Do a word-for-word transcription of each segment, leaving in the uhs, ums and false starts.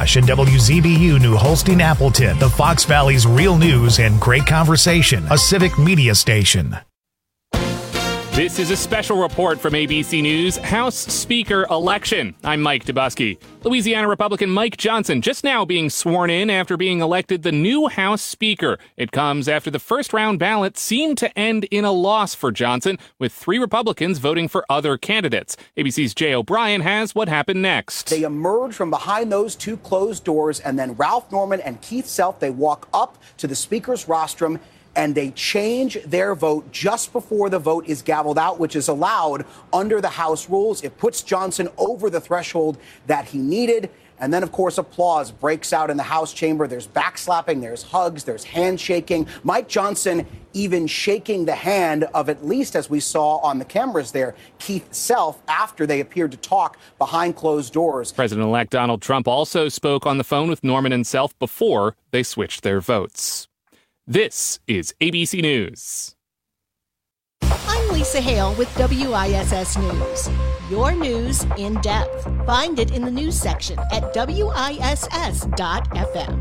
Rush and W Z B U New Holstein Appleton, the Fox Valley's real news and great conversation, a civic media station. This is a special report from A B C News, House Speaker election. I'm Mike Dubusky. Louisiana Republican Mike Johnson just now being sworn in after being elected the new House Speaker. It comes after the first round ballot seemed to end in a loss for Johnson, with three Republicans voting for other candidates. A B C's Jay O'Brien has what happened next. They emerge from behind those two closed doors, and then Ralph Norman and Keith Self, they walk up to the Speaker's rostrum, and they change their vote just before the vote is gavelled out, which is allowed under the House rules. It puts Johnson over the threshold that he needed. And then, of course, applause breaks out in the House chamber. There's backslapping, there's hugs, there's handshaking. Mike Johnson even shaking the hand of, at least as we saw on the cameras there, Keith Self, after they appeared to talk behind closed doors. President-elect Donald Trump also spoke on the phone with Norman and Self before they switched their votes. This is A B C News. I'm Lisa Hale with W I S S News. Your news in depth. Find it in the news section at W I S S dot F M.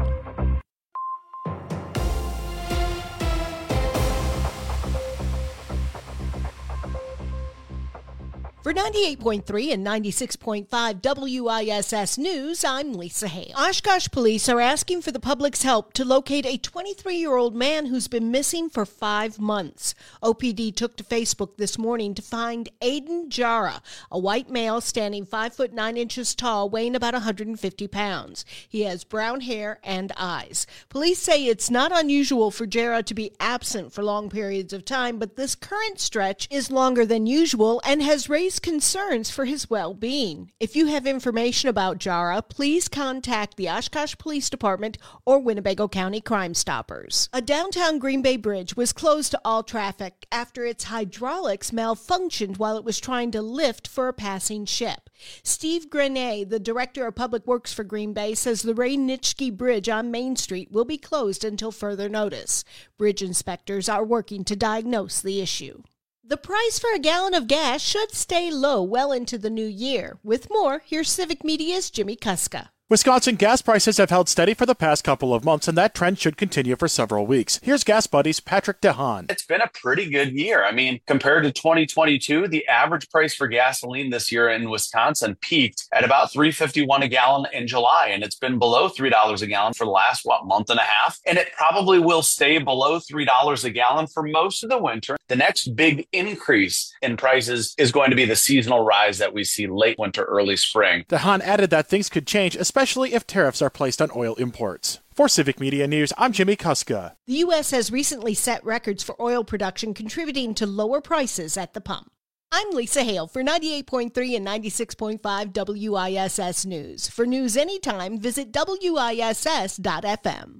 For ninety-eight point three and ninety-six point five W I S S News, I'm Lisa Hale. Oshkosh police are asking for the public's help to locate a twenty-three-year-old man who's been missing for five months. O P D took to Facebook this morning to find Aiden Jara, a white male standing five foot nine inches tall, weighing about one hundred fifty pounds. He has brown hair and eyes. Police say it's not unusual for Jara to be absent for long periods of time, but this current stretch is longer than usual and has raised concerns for his well-being. If you have information about Jara, please contact the Oshkosh Police Department or Winnebago County Crime Stoppers. A downtown Green Bay bridge was closed to all traffic after its hydraulics malfunctioned while it was trying to lift for a passing ship. Steve Grenet, the Director of Public Works for Green Bay, says the Ray Nitschke Bridge on Main Street will be closed until further notice. Bridge inspectors are working to diagnose the issue. The price for a gallon of gas should stay low well into the new year. With more, here's Civic Media's Jimmy Kuska. Wisconsin gas prices have held steady for the past couple of months, and that trend should continue for several weeks. Here's Gas Buddy's Patrick DeHaan. It's been a pretty good year. I mean, compared to twenty twenty-two, the average price for gasoline this year in Wisconsin peaked at about three dollars and fifty-one cents a gallon in July, and it's been below three dollars a gallon for the last, what, month and a half? And it probably will stay below three dollars a gallon for most of the winter. The next big increase in prices is going to be the seasonal rise that we see late winter, early spring. DeHaan added that things could change, especially especially if tariffs are placed on oil imports. For Civic Media News, I'm Jimmy Kuska. The U S has recently set records for oil production, contributing to lower prices at the pump. I'm Lisa Hale for ninety-eight point three and ninety-six point five W I S S News. For news anytime, visit W I S S dot F M.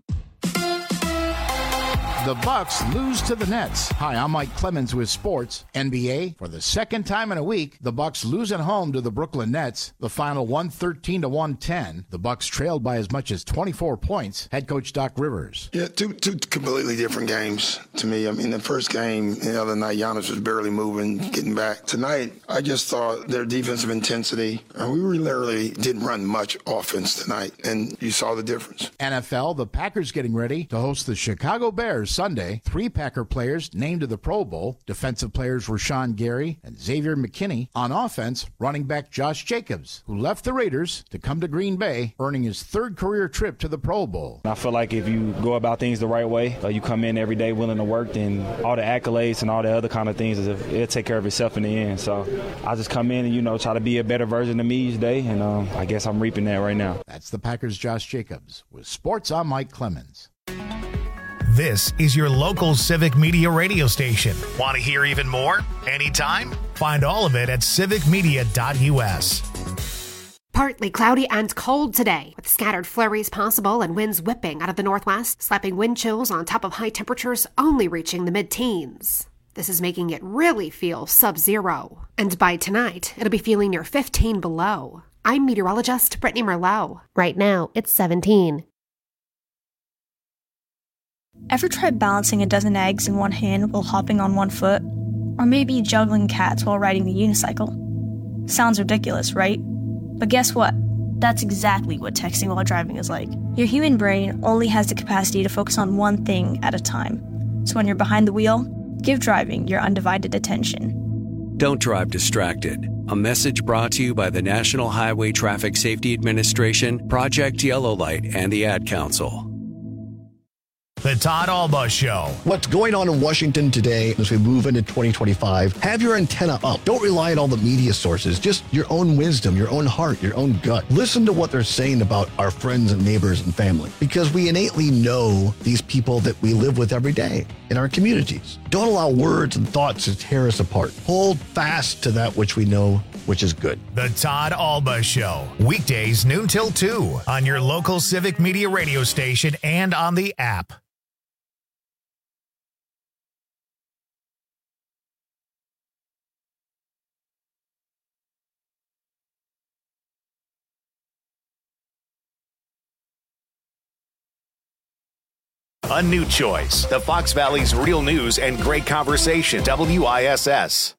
The Bucks lose to the Nets. Hi, I'm Mike Clemens with sports. N B A, for the second time in a week, the Bucks lose at home to the Brooklyn Nets. The final one thirteen to one ten. The Bucks trailed by as much as twenty-four points. Head coach Doc Rivers. Yeah, two two completely different games to me. I mean, the first game the other night, Giannis was barely moving, getting back. Tonight, I just thought their defensive intensity, uh, we literally didn't run much offense tonight, and you saw the difference. N F L, the Packers getting ready to host the Chicago Bears Sunday. Three Packer players named to the Pro Bowl. Defensive players Rashawn Gary and Xavier McKinney. On offense, running back Josh Jacobs, who left the Raiders to come to Green Bay, earning his third career trip to the Pro Bowl. I feel like if you go about things the right way, uh, you come in every day willing to work, then all the accolades and all the other kind of things, it'll take care of itself in the end. So I just come in and, you know, try to be a better version of me each day, and um, I guess I'm reaping that right now. That's the Packers' Josh Jacobs. With sports, I'm Mike Clemens. This is your local Civic Media radio station. Want to hear even more? Anytime? Find all of it at civic media dot U S. Partly cloudy and cold today, with scattered flurries possible and winds whipping out of the northwest, slapping wind chills on top of high temperatures only reaching the mid-teens. This is making it really feel sub-zero. And by tonight, it'll be feeling near fifteen below. I'm meteorologist Brittany Merlot. Right now, it's seventeen. Ever tried balancing a dozen eggs in one hand while hopping on one foot? Or maybe juggling cats while riding the unicycle? Sounds ridiculous, right? But guess what? That's exactly what texting while driving is like. Your human brain only has the capacity to focus on one thing at a time. So when you're behind the wheel, give driving your undivided attention. Don't drive distracted. A message brought to you by the National Highway Traffic Safety Administration, Project Yellow Light, and the Ad Council. The Todd Alba Show. What's going on in Washington today as we move into twenty twenty-five? Have your antenna up. Don't rely on all the media sources. Just your own wisdom, your own heart, your own gut. Listen to what they're saying about our friends and neighbors and family, because we innately know these people that we live with every day in our communities. Don't allow words and thoughts to tear us apart. Hold fast to that which we know, which is good. The Todd Alba Show. Weekdays noon till two on your local Civic Media radio station and on the app. A new choice. The Fox Valley's real news and great conversation. W I S S.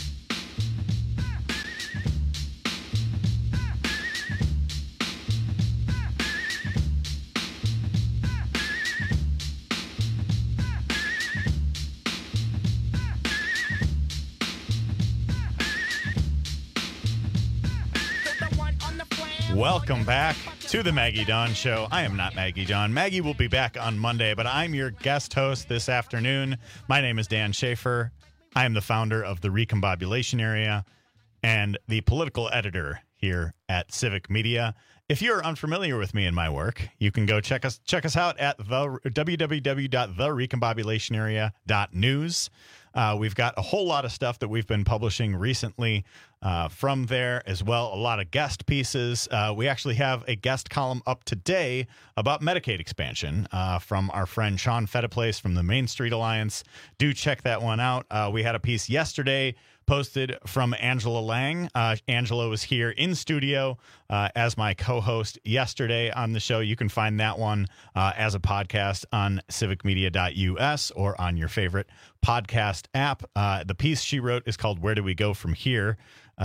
Welcome back to the Maggie Dawn Show. I am not Maggie Dawn. Maggie will be back on Monday, but I'm your guest host this afternoon. My name is Dan Schaefer. I am the founder of the Recombobulation Area and the political editor here at Civic Media. If you're unfamiliar with me and my work, you can go check us check us out at the w w w dot the recombobulation area dot news. Uh, we've got a whole lot of stuff that we've been publishing recently uh, from there as well. A lot of guest pieces. Uh, we actually have a guest column up today about Medicaid expansion uh, from our friend Sean Fettiplace from the Main Street Alliance. Do check that one out. Uh, we had a piece yesterday posted from Angela Lang. Uh, Angela was here in studio uh, as my co-host yesterday on the show. You can find that one uh, as a podcast on civic media dot u s or on your favorite podcast app. Uh, the piece she wrote is called Where Do We Go From Here?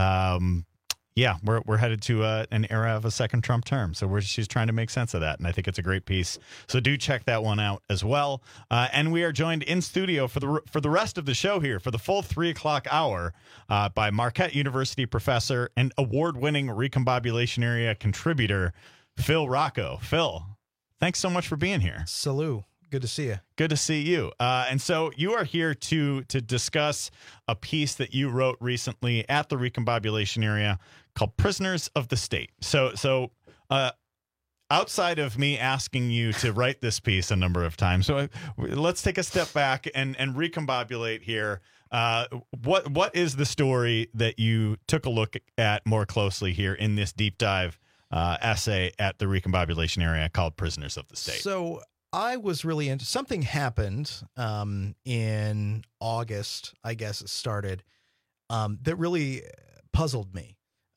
Um, yeah, we're we're headed to uh, an era of a second Trump term. So we're, she's trying to make sense of that, and I think it's a great piece. So do check that one out as well. Uh, and we are joined in studio for the for the rest of the show here, for the full three o'clock hour, uh, by Marquette University professor and award-winning Recombobulation Area contributor, Phil Rocco. Phil, thanks so much for being here. Salute. Good to see you. Good to see you. Uh, and so you are here to to discuss a piece that you wrote recently at the Recombobulation Area called Prisoners of the State. So, so uh, outside of me asking you to write this piece a number of times, so uh, let's take a step back and, and recombobulate here. Uh, what what is the story that you took a look at more closely here in this deep dive uh, essay at the Recombobulation Area called Prisoners of the State? So I was really into something happened um, in August, I guess it started, um, that really puzzled me.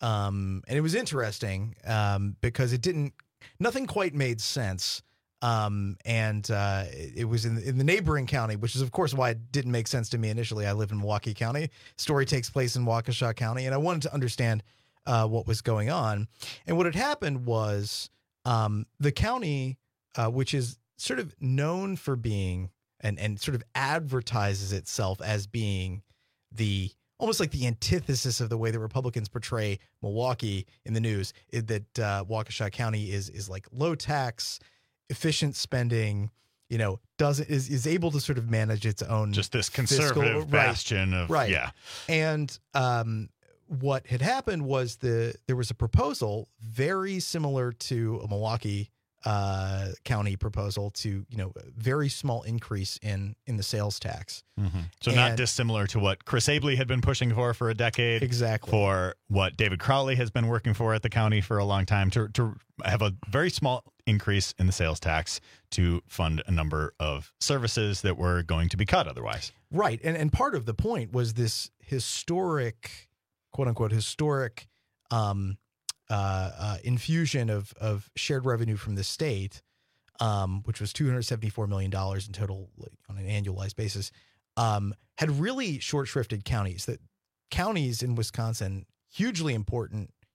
Um, and it was interesting um, because it didn't, nothing quite made sense. Um, and uh, it, it was in, in the neighboring county, which is, of course, why it didn't make sense to me initially. I live in Milwaukee County. Story takes place in Waukesha County, and I wanted to understand uh, what was going on. And what had happened was um, the county, uh, which is sort of known for being and, and sort of advertises itself as being the almost like the antithesis of the way the Republicans portray Milwaukee in the news, is that uh, Waukesha County is is like low tax, efficient spending, you know, doesn't is is able to sort of manage its own just this conservative fiscal, bastion right, of right. yeah. And um, what had happened was the there was a proposal very similar to a Milwaukee uh, County proposal to, you know, very small increase in, in the sales tax. Mm-hmm. So and, not dissimilar to what Chris Abley had been pushing for for a decade. Exactly. For what David Crowley has been working for at the county for a long time, to, to have a very small increase in the sales tax to fund a number of services that were going to be cut otherwise. Right. And, and part of the point was this historic, quote unquote, historic, um, Uh, uh, infusion of of shared revenue from the state, um, which was two hundred seventy-four million dollars in total on an annualized basis, um, had really short-shrifted counties. That counties in Wisconsin, hugely important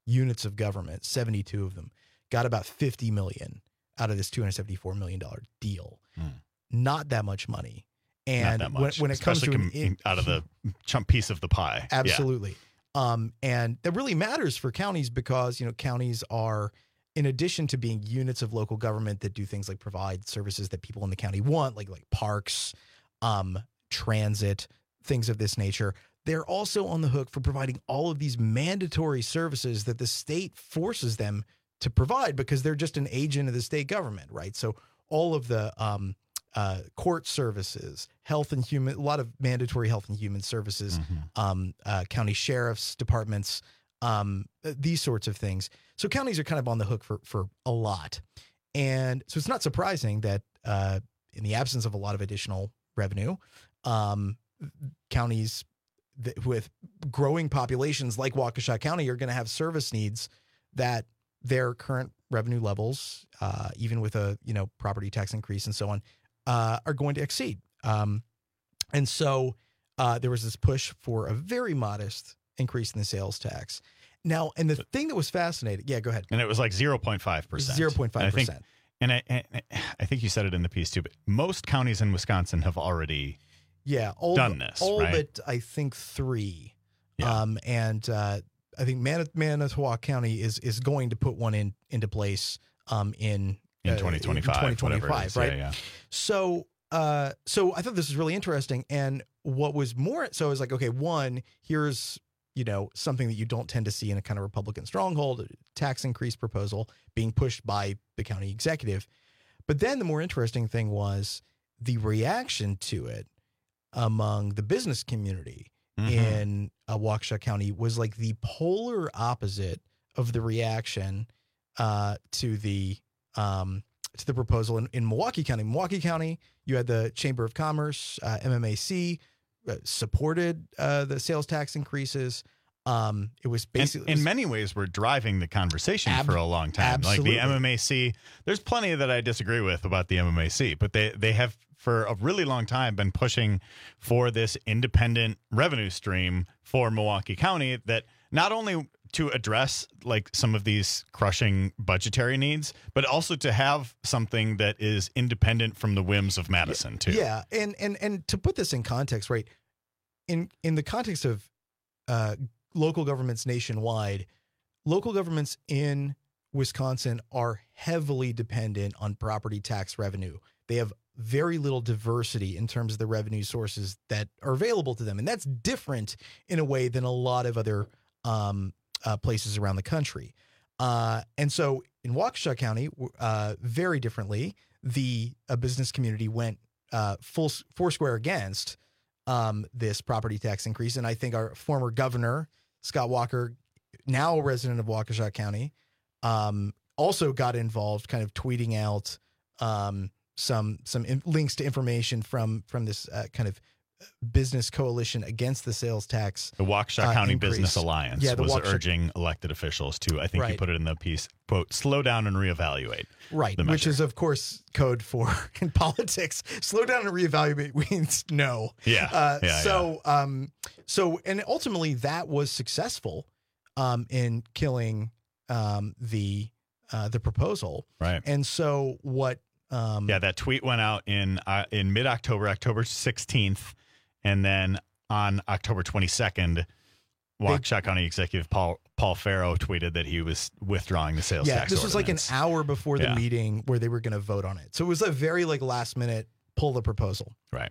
units of government, seventy-two of them, got about fifty million out of this two hundred seventy-four million dollars deal. Mm. Not that much money. And Not that when, much, when it comes to com- an, out of the chunk piece of the pie. Absolutely. Yeah. Um, and that really matters for counties because, you know, counties are, in addition to being units of local government that do things like provide services that people in the county want, like like parks, um, transit, things of this nature, they're also on the hook for providing all of these mandatory services that the state forces them to provide because they're just an agent of the state government, right? So all of the um, uh, court services, health and human, a lot of mandatory health and human services, mm-hmm. um, uh, county sheriff's departments, um, these sorts of things. So counties are kind of on the hook for for a lot. And so it's not surprising that uh, in the absence of a lot of additional revenue, um, counties th- with growing populations like Waukesha County are going to have service needs that their current revenue levels, uh, even with a you know property tax increase and so on, uh, are going to exceed. Um, and so uh, there was this push for a very modest increase in the sales tax. Now, and the thing that was fascinating, yeah, go ahead. And it was like zero point five percent. zero point five percent. And I, and I think you said it in the piece too, but most counties in Wisconsin have already yeah, all, done this, all right? but I think three. Yeah. Um, and uh, I think Man- Manitowoc County is is going to put one in into place um, in in twenty twenty-five, uh, in twenty twenty-five, right? Yeah, yeah. So, uh, so I thought this was really interesting. And what was more, so I was like, okay, one, here's you know something that you don't tend to see in a kind of Republican stronghold, a tax increase proposal being pushed by the county executive. But then the more interesting thing was the reaction to it among the business community. Mm-hmm. in uh, Waukesha County was like the polar opposite of the reaction uh, to the um, to the proposal in, in Milwaukee County. Milwaukee County, you had the Chamber of Commerce, uh, M M A C, uh, supported uh, the sales tax increases. Um, it was basically in, in many ways we're driving the conversation ab- for a long time. Absolutely. Like the M M A C, there's plenty that I disagree with about the M M A C, but they they have for a really long time been pushing for this independent revenue stream for Milwaukee County that not only to address like some of these crushing budgetary needs, but also to have something that is independent from the whims of Madison yeah, too. Yeah. And, and, and to put this in context, right, in, in the context of uh, local governments nationwide, local governments in Wisconsin are heavily dependent on property tax revenue. They have very little diversity in terms of the revenue sources that are available to them. And that's different in a way than a lot of other um, uh, places around the country. Uh, and so in Waukesha County, uh, very differently, the uh, business community went uh, full foursquare against um, this property tax increase. And I think our former governor, Scott Walker, now a resident of Waukesha County, um, also got involved, kind of tweeting out um, some some in, links to information from from this uh, kind of business coalition against the sales tax. The Waukesha uh, County increase. Business Alliance yeah, was Waukesha, urging elected officials to, I think right. you put it in the piece, quote, slow down and reevaluate. Right, which is, of course, code for in politics. Slow down and reevaluate means no. Yeah. Uh, yeah so, yeah. um, so, and ultimately that was successful um, in killing um, the uh, the proposal. Right. And so what? Um, yeah, that tweet went out in uh, in mid October, October sixteenth, and then on October twenty-second, Waukesha County Executive Paul Paul Farrow tweeted that he was withdrawing the sales yeah, tax. This was like an hour before the yeah. meeting where they were going to vote on it. So it was a very like last minute pull the proposal. Right.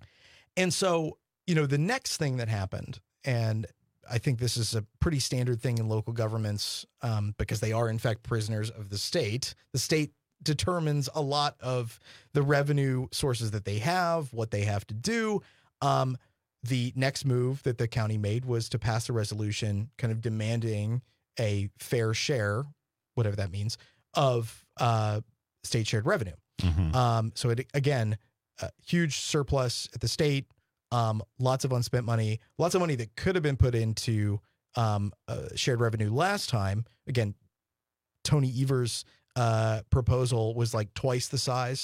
And so, you know, the next thing that happened, and I think this is a pretty standard thing in local governments um, because they are in fact prisoners of the state. The state determines a lot of the revenue sources that they have, what they have to do. Um, the next move that the county made was to pass a resolution kind of demanding a fair share, whatever that means, of uh, state shared revenue. Mm-hmm. Um, so it, again, a huge surplus at the state, um, lots of unspent money, lots of money that could have been put into um, uh, shared revenue last time. Again, Tony Evers' uh, proposal was like twice the size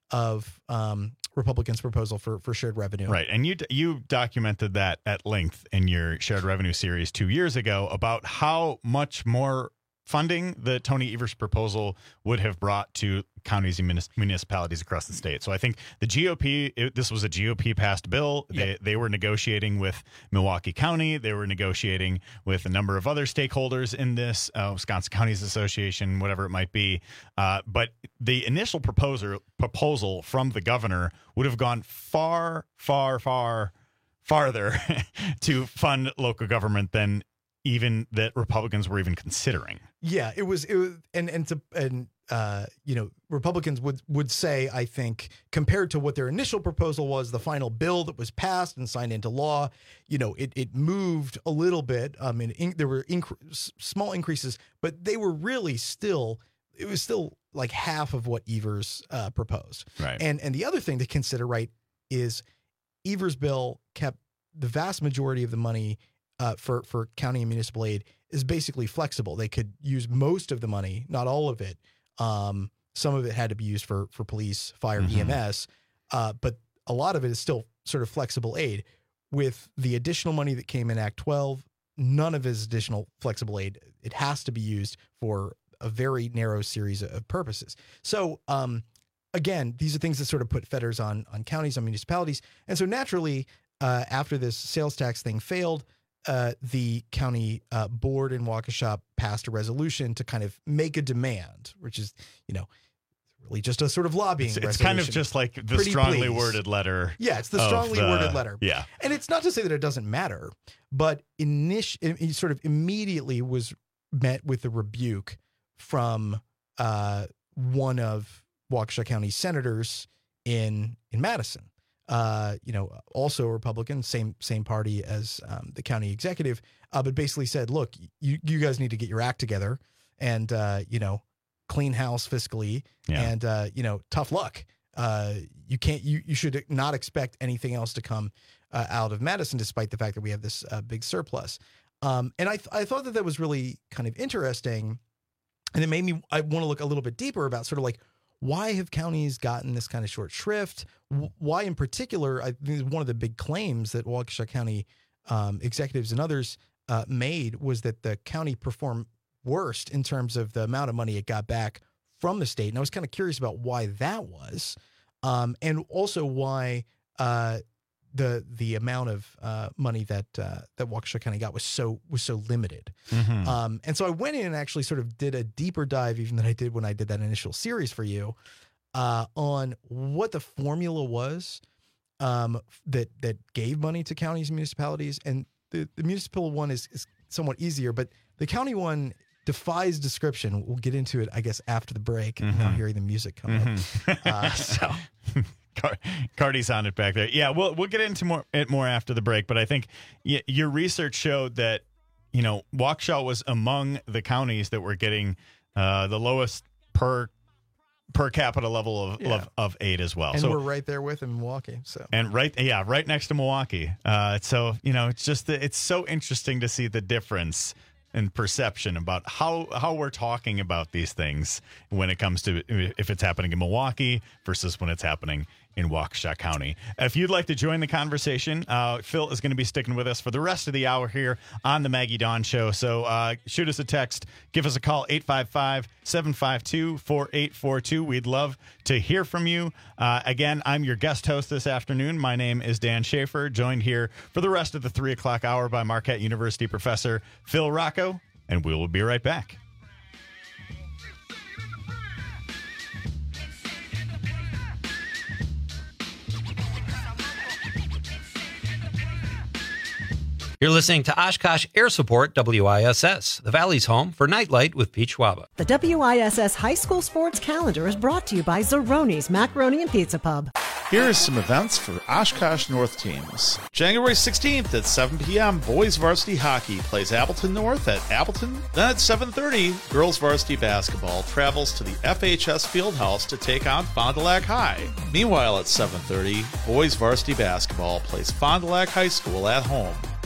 of um, Republicans' proposal for, for shared revenue. Right. And you you documented that at length in your shared revenue series two years ago about how much more funding the Tony Evers proposal would have brought to counties and munis- municipalities across the state. So I think the G O P, it, this was a G O P passed bill. They, yep. they were negotiating with Milwaukee County. They were negotiating with a number of other stakeholders in this, uh, Wisconsin Counties Association, whatever it might be. Uh, but the initial proposer, proposal from the governor would have gone far, far, far, farther to fund local government than even that Republicans were even considering. Yeah, it was, it was, and, and to, and, uh, you know, Republicans would, would say, I think, compared to what their initial proposal was, the final bill that was passed and signed into law, you know, it, it moved a little bit. I mean, in, there were inc- small increases, but they were really still, it was still like half of what Evers uh, proposed. Right. And, and the other thing to consider, right, is Evers' bill kept the vast majority of the money Uh, for, for county and municipal aid is basically flexible. They could use most of the money, not all of it. Um, some of it had to be used for, for police, fire, mm-hmm. E M S, uh, but a lot of it is still sort of flexible aid. With the additional money that came in Act twelve, none of it is additional flexible aid. It has to be used for a very narrow series of purposes. So, um, again, these are things that sort of put fetters on, on counties, on municipalities. And so naturally, uh, after this sales tax thing failed, Uh, the county uh, board in Waukesha passed a resolution to kind of make a demand, which is, you know, really just a sort of lobbying It's, it's resolution. kind of just like the Pretty strongly please. worded letter. Yeah, it's the strongly the, worded letter. Yeah. And it's not to say that it doesn't matter, but init- it sort of immediately was met with a rebuke from uh, one of Waukesha County senators in in Madison. Uh, you know, also a Republican, same same party as um, the county executive, uh, but basically said, look, you, you guys need to get your act together and, uh, you know, clean house fiscally yeah. and, uh, you know, tough luck. Uh, you can't, you, you should not expect anything else to come uh, out of Madison, despite the fact that we have this uh, big surplus. Um, and I, th- I thought that that was really kind of interesting. And it made me, I want to look a little bit deeper about sort of like, why have counties gotten this kind of short shrift? Why, in particular, I think one of the big claims that Waukesha County um, executives and others uh, made was that the county performed worst in terms of the amount of money it got back from the state. And I was kind of curious about why that was, um, and also why uh, the the amount of uh, money that uh, that Waukesha County got was so was so limited. Mm-hmm. Um, and so I went in and actually sort of did a deeper dive, even than I did when I did that initial series for you, uh, on what the formula was um, that that gave money to counties and municipalities. And the, the municipal one is, is somewhat easier, but the county one defies description. We'll get into it, I guess, after the break. Mm-hmm. Now hearing the music come mm-hmm. up. Uh, so. Car- Cardi's on it back there. Yeah, we'll we'll get into more it more after the break. But I think y- your research showed that, you know, Waukesha was among the counties that were getting uh, the lowest per per capita level of Yeah. of, of aid as well. And so we're right there with in Milwaukee. So and right, yeah, right next to Milwaukee. Uh, so you know, it's just the, it's so interesting to see the difference in perception about how how we're talking about these things when it comes to if it's happening in Milwaukee versus when it's happening in Waukesha County. If you'd like to join the conversation, uh, Phil is going to be sticking with us for the rest of the hour here on the Maggie Dawn Show. So uh, shoot us a text, give us a call, eight five five, seven five two, four eight four two. We'd love to hear from you. Uh, again, I'm your guest host this afternoon. My name is Dan Schaefer, joined here for the rest of the three o'clock hour by Marquette University professor Phil Rocco, and we will be right back. You're listening to Oshkosh Air Support W I S S, the Valley's home for Nightlight with Pete Schwaba. The W I S S High School Sports Calendar is brought to you by Zeroni's Macaroni and Pizza Pub. Here are some events for Oshkosh North teams. January sixteenth at seven p.m., boys varsity hockey plays Appleton North at Appleton. Then at seven thirty, girls varsity basketball travels to the F H S Fieldhouse to take on Fond du Lac High. Meanwhile, at seven thirty, boys varsity basketball plays Fond du Lac High School at home.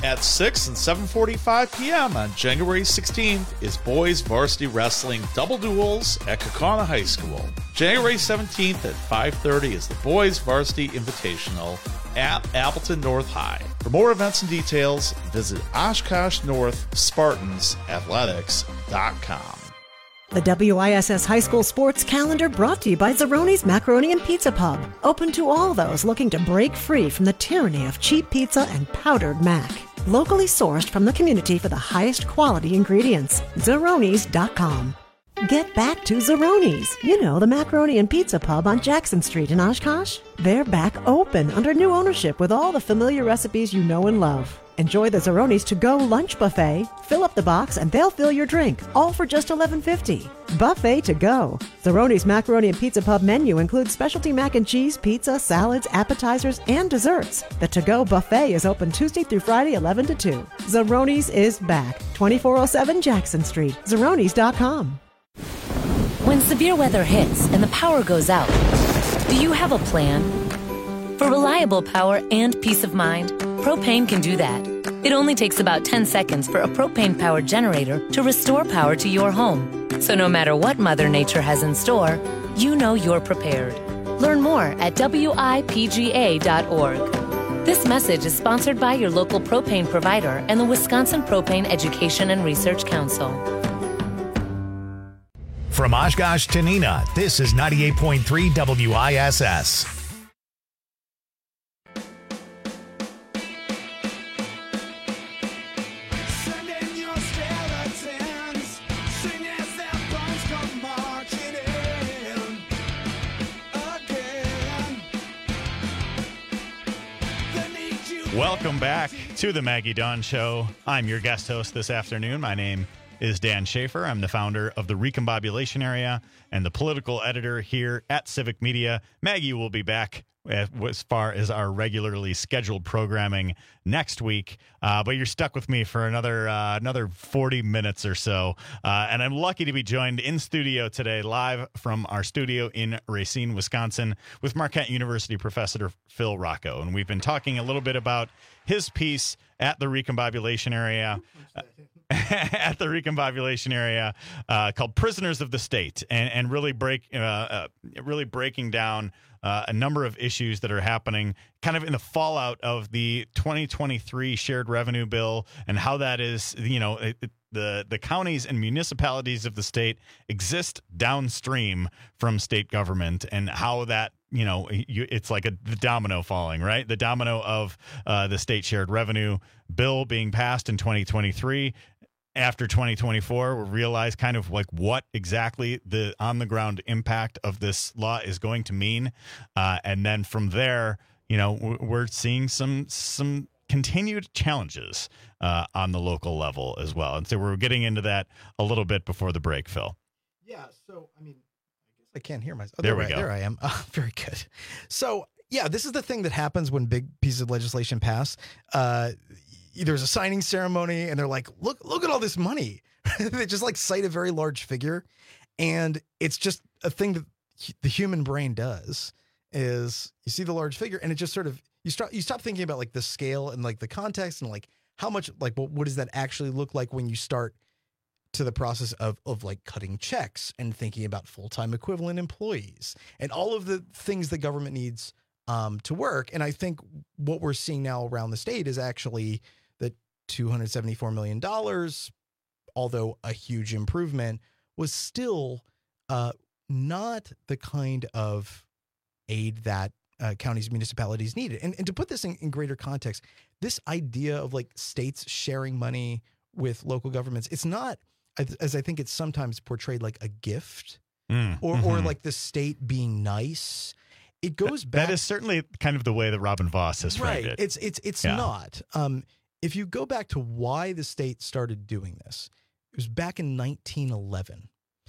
At six and seven forty-five p.m. on January sixteenth is Boys Varsity Wrestling Double Duels at Kaukauna High School. January seventeenth at five thirty is the Boys Varsity Invitational at Appleton North High. For more events and details, visit Oshkosh North Spartans Athletics dot com. The W I S S High School Sports Calendar brought to you by Zeroni's Macaroni and Pizza Pub. Open to all those looking to break free from the tyranny of cheap pizza and powdered mac. Locally sourced from the community for the highest quality ingredients. Zeronis dot com. Get back to Zeroni's. You know, the Macaroni and Pizza Pub on Jackson Street in Oshkosh. They're back open under new ownership with all the familiar recipes you know and love. Enjoy the Zeroni's to-go lunch buffet. Fill up the box and they'll fill your drink, all for just eleven fifty. Buffet to go. Zeroni's Macaroni and Pizza Pub menu includes specialty mac and cheese, pizza, salads, appetizers, and desserts. The to-go buffet is open Tuesday through Friday, eleven to two. Zeroni's is back. twenty-four oh seven Jackson Street. Zeronis dot com. When severe weather hits and the power goes out, do you have a plan? For reliable power and peace of mind, Propane can do that. It only takes about ten seconds for a propane-powered generator to restore power to your home. So no matter what Mother Nature has in store, you know you're prepared. Learn more at W I P G A dot org. This message is sponsored by your local propane provider and the Wisconsin Propane Education and Research Council. From Oshkosh to Neenah, this is ninety-eight point three W I S S. Welcome back to the Maggie Dawn Show. I'm your guest host this afternoon. My name is Dan Schaefer. I'm the founder of the Recombobulation Area and the political editor here at Civic Media. Maggie will be back as far as our regularly scheduled programming next week, uh, but you're stuck with me for another uh, another forty minutes or so, uh, and I'm lucky to be joined in studio today, live from our studio in Racine, Wisconsin, with Marquette University professor Phil Rocco, and we've been talking a little bit about his piece at the Recombobulation Area. Uh, at the Recombobulation Area uh, called Prisoners of the State, and, and really break uh, uh, really breaking down uh, a number of issues that are happening kind of in the fallout of the twenty twenty-three shared revenue bill, and how that is, you know, it, it, the the counties and municipalities of the state exist downstream from state government, and how that, you know, you, it's like a the domino falling, right? The domino of uh, the state shared revenue bill being passed in twenty twenty-three. After twenty twenty-four, we'll realize kind of like what exactly the on-the-ground impact of this law is going to mean. Uh, and then from there, you know, we're seeing some some continued challenges uh, on the local level as well. And so we're getting into that a little bit before the break, Phil. Yeah, so, I mean, I guess I can't hear myself. Oh, there, there we go. There I am. Oh, very good. So, yeah, this is the thing that happens when big pieces of legislation pass. Uh There's a signing ceremony, and they're like, "Look, look at all this money." They just like cite a very large figure, and it's just a thing that the human brain does. Is you see the large figure, and it just sort of you start you stop thinking about like the scale and like the context and like how much like what what does that actually look like when you start to the process of of like cutting checks and thinking about full-time equivalent employees and all of the things the government needs um, to work. And I think what we're seeing now around the state is actually that two hundred seventy-four million dollars, although a huge improvement, was still uh, not the kind of aid that uh, counties, municipalities needed. And, and to put this in, in greater context, this idea of like states sharing money with local governments, it's not, as I think it's sometimes portrayed, like a gift mm, or, mm-hmm. or like the state being nice. It goes back. That is certainly kind of the way that Robin Voss has framed right. it. It's it's it's yeah. not. Um, if you go back to why the state started doing this, it was back in nineteen eleven.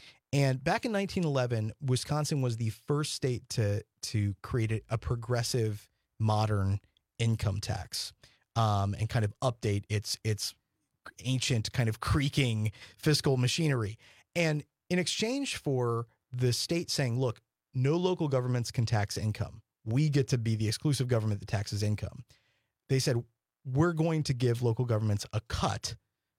And back in nineteen eleven, Wisconsin was the first state to to create a, a progressive, modern income tax, um, and kind of update its its ancient kind of creaking fiscal machinery. And in exchange for the state saying, "Look, no local governments can tax income. We get to be the exclusive government that taxes income," they said, we're going to give local governments a cut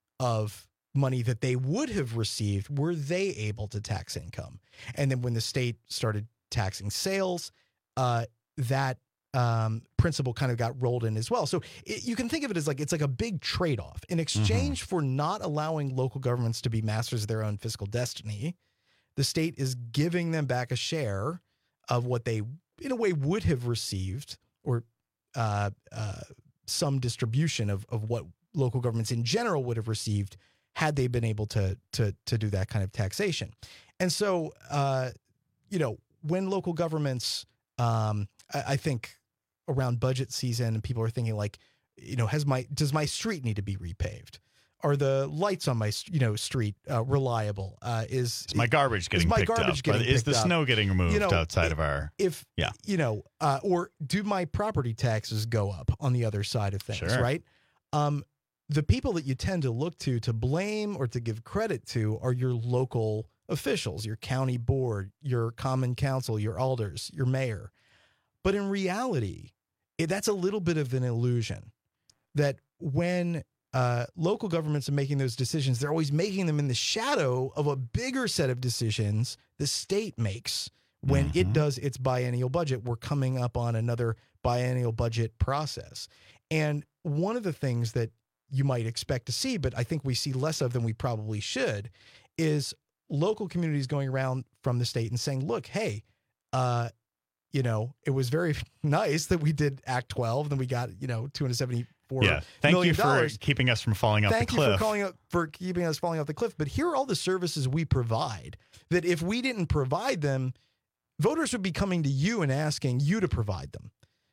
of money that they would have received were they able to tax income. And then when the state started taxing sales, uh, that um, principle kind of got rolled in as well. So it, you can think of it as like, it's like a big trade-off. In exchange mm-hmm. for not allowing local governments to be masters of their own fiscal destiny, the state is giving them back a share of what they, in a way, would have received, or uh, uh, some distribution of, of what local governments in general would have received had they been able to to to do that kind of taxation. And so, uh, you know, when local governments, um, I, I think around budget season, people are thinking like, you know, has my does my street need to be repaved? Are the lights on my you know street uh, reliable? Uh, is, is my garbage getting is my picked garbage up? Getting is picked the up? snow getting removed you know, outside if, of our? If yeah, you know, uh, or do my property taxes go up on the other side of things? Sure. Right. Um, the people that you tend to look to to blame or to give credit to are your local officials, your county board, your common council, your alders, your mayor. But in reality, it, that's a little bit of an illusion that when uh, local governments are making those decisions, they're always making them in the shadow of a bigger set of decisions the state makes when mm-hmm. it does its biennial budget. We're coming up on another biennial budget process. And one of the things that you might expect to see, but I think we see less of than we probably should, is local communities going around from the state and saying, look, hey, uh, you know, it was very nice that we did Act twelve, then we got, you know, two hundred seventy-four yeah. Thank million you for dollars. keeping us from falling off Thank the cliff. Thank you for, calling up, for keeping us falling off the cliff. But here are all the services we provide that if we didn't provide them, voters would be coming to you and asking you to provide them.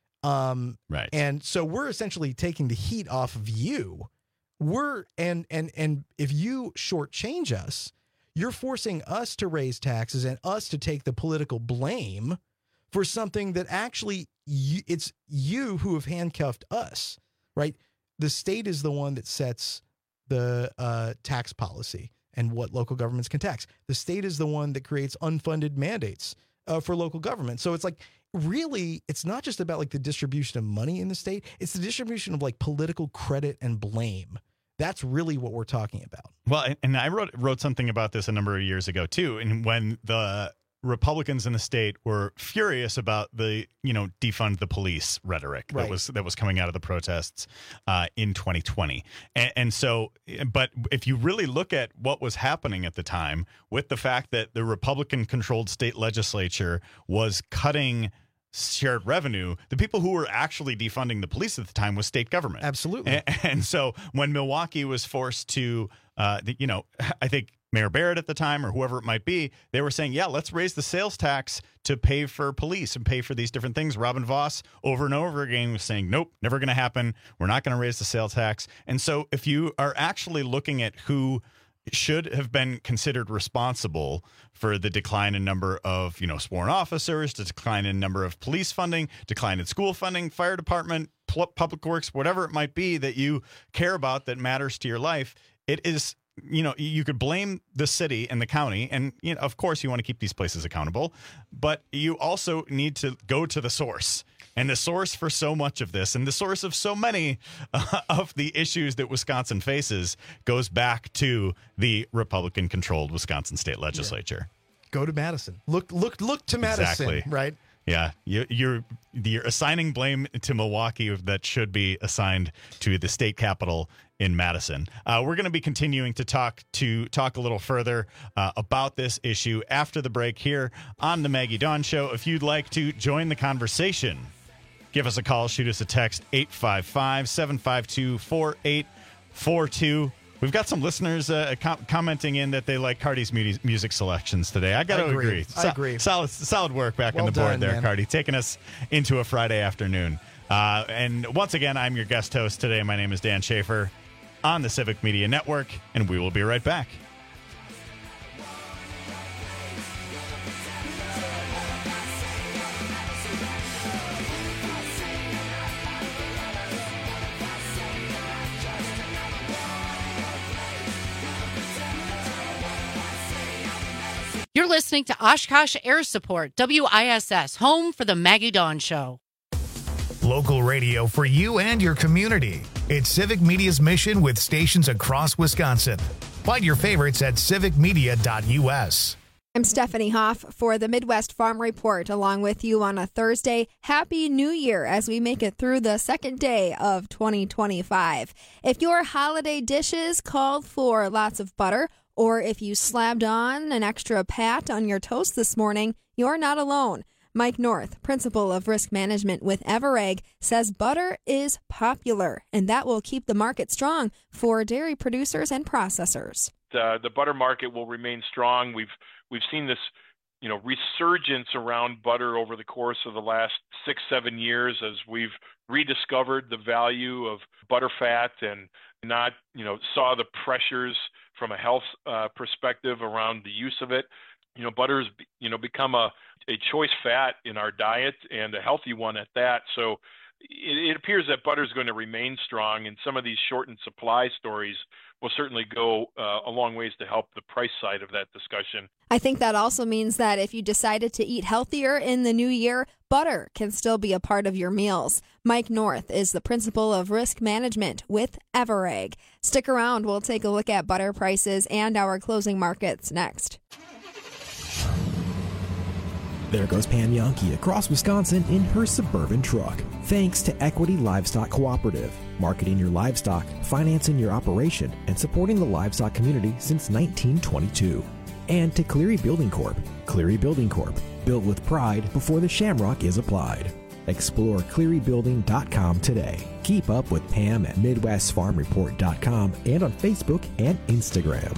Um, right. And so we're essentially taking the heat off of you. We're and and and if you shortchange us, you're forcing us to raise taxes and us to take the political blame for something that actually you, it's you who have handcuffed us, right? The state is the one that sets the uh, tax policy and what local governments can tax. The state is the one that creates unfunded mandates uh, for local government. So it's like, really, it's not just about like the distribution of money in the state. It's the distribution of like political credit and blame. That's really what we're talking about. Well, and I wrote wrote something about this a number of years ago, too. And when the Republicans in the state were furious about the, you know, defund the police rhetoric right. that was that was coming out of the protests uh, in twenty twenty. And, and so, but if you really look at what was happening at the time with the fact that the Republican controlled state legislature was cutting shared revenue, the people who were actually defunding the police at the time was state government. Absolutely. And, and so when Milwaukee was forced to, uh, the, you know, I think Mayor Barrett at the time or whoever it might be, they were saying, yeah, let's raise the sales tax to pay for police and pay for these different things. Robin Voss over and over again was saying, nope, never going to happen. We're not going to raise the sales tax. And so if you are actually looking at who should have been considered responsible for the decline in number of, you know, sworn officers, the decline in number of police funding, decline in school funding, fire department, public works, whatever it might be that you care about that matters to your life, it is, you know, you could blame the city and the county. And, you know, of course, you want to keep these places accountable, but you also need to go to the source. And the source for so much of this and the source of so many uh, of the issues that Wisconsin faces goes back to the Republican-controlled Wisconsin state legislature. Yeah. Go to Madison. Look, look, look to Madison, exactly. Right? Yeah, you, you're you're assigning blame to Milwaukee that should be assigned to the state capital in Madison. Uh, we're going to be continuing to talk to talk a little further uh, about this issue after the break here on the Maggie Dawn Show. If you'd like to join the conversation, give us a call, shoot us a text, eight five five, seven five two, four eight four two. We've got some listeners uh, com- commenting in that they like Cardi's mu- music selections today. I got to agree. agree. So- I agree. Solid, solid work back well on the board done, there, man. Cardi, taking us into a Friday afternoon. Uh, and once again, I'm your guest host today. My name is Dan Schaefer on the Civic Media Network, and we will be right back. You're listening to Oshkosh Air Support, W I S S, home for the Maggie Dawn Show. Local radio for you and your community. It's Civic Media's mission with stations across Wisconsin. Find your favorites at civic media dot u s. I'm Stephanie Hoff for the Midwest Farm Report, along with you on a Thursday. Happy New Year as we make it through the second day of twenty twenty-five. If your holiday dishes called for lots of butter, or if you slapped on an extra pat on your toast this morning, you're not alone. Mike North, principal of risk management with Everegg, says butter is popular, and that will keep the market strong for dairy producers and processors. Uh, the butter market will remain strong. We've we've seen this, you know, resurgence around butter over the course of the last six, seven years as we've rediscovered the value of butter fat and not, you know, saw the pressures from a health uh, perspective around the use of it. You know, butter's, you know, become a, a choice fat in our diet and a healthy one at that. So it, it appears that butter is going to remain strong, and some of these shortened supply stories will certainly go uh, a long ways to help the price side of that discussion. I think that also means that if you decided to eat healthier in the new year, butter can still be a part of your meals. Mike North is the principal of risk management with Everegg. Stick around. We'll take a look at butter prices and our closing markets next. There goes Pam Yankee across Wisconsin in her Suburban truck. Thanks to Equity Livestock Cooperative, marketing your livestock, financing your operation, and supporting the livestock community since nineteen twenty-two. And to Cleary Building Corp. Cleary Building Corp. Built with pride before the shamrock is applied. Explore cleary building dot com today. Keep up with Pam at midwest farm report dot com and on Facebook and Instagram.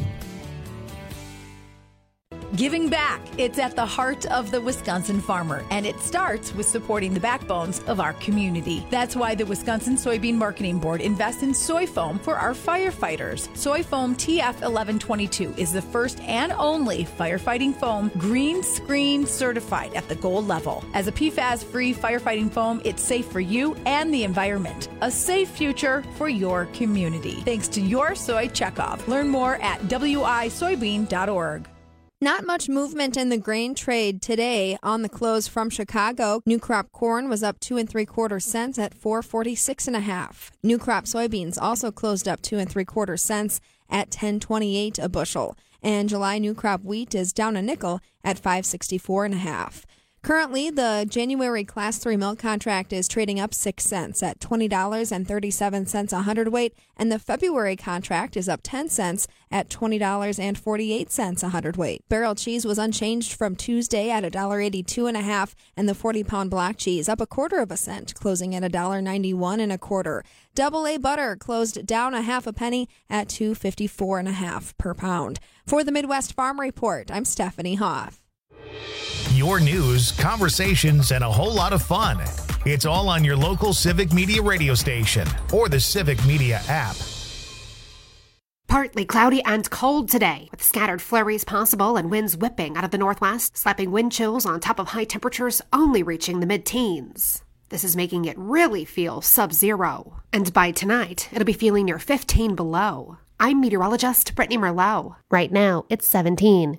Giving back. It's at the heart of the Wisconsin farmer, and it starts with supporting the backbones of our community. That's why the Wisconsin Soybean Marketing Board invests in soy foam for our firefighters. Soy foam T F eleven twenty-two is the first and only firefighting foam green screen certified at the gold level. As a P FAS-free firefighting foam, it's safe for you and the environment. A safe future for your community. Thanks to your soy checkoff. Learn more at w i soybean dot org. Not much movement in the grain trade today. On the close from Chicago, new crop corn was up two and three quarter cents at four forty-six and a half. New crop soybeans also closed up two and three quarter cents at ten twenty-eight a bushel. And July new crop wheat is down a nickel at five sixty-four and a half. Currently, the January Class three milk contract is trading up six cents at twenty dollars and thirty-seven cents a hundredweight, and the February contract is up ten cents at twenty dollars and forty-eight cents a hundredweight. Barrel cheese was unchanged from Tuesday at one dollar eighty-two and a half, and the forty-pound block cheese up a quarter of a cent, closing at one dollar ninety-one and a quarter. Double A butter closed down a half a penny at two fifty-four and a half per pound. For the Midwest Farm Report, I'm Stephanie Hoff. Your news, conversations, and a whole lot of fun. It's all on your local Civic Media radio station or the Civic Media app. Partly cloudy and cold today, with scattered flurries possible and winds whipping out of the northwest, slapping wind chills on top of high temperatures only reaching the mid-teens. This is making it really feel sub-zero. And by tonight, it'll be feeling near fifteen below. I'm meteorologist Brittany Merlot. Right now, it's seventeen.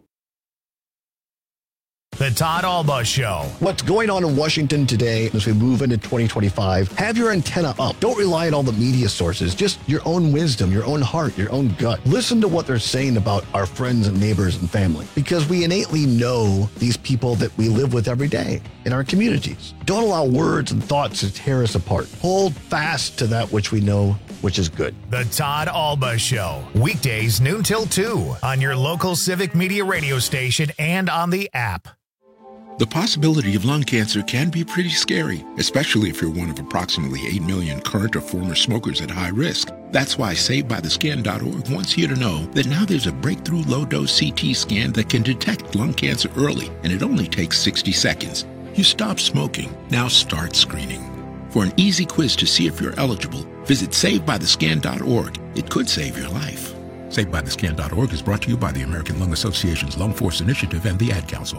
The Todd Alba Show. What's going on in Washington today as we move into twenty twenty-five? Have your antenna up. Don't rely on all the media sources. Just your own wisdom, your own heart, your own gut. Listen to what they're saying about our friends and neighbors and family, because we innately know these people that we live with every day in our communities. Don't allow words and thoughts to tear us apart. Hold fast to that which we know, which is good. The Todd Alba Show. Weekdays noon till two on your local Civic Media radio station and on the app. The possibility of lung cancer can be pretty scary, especially if you're one of approximately eight million current or former smokers at high risk. That's why Saved By The Scan dot org wants you to know that now there's a breakthrough low-dose C T scan that can detect lung cancer early, and it only takes sixty seconds. You stop smoking, now start screening. For an easy quiz to see if you're eligible, visit Saved By The Scan dot org. It could save your life. Saved By The Scan dot org is brought to you by the American Lung Association's Lung Force Initiative and the Ad Council.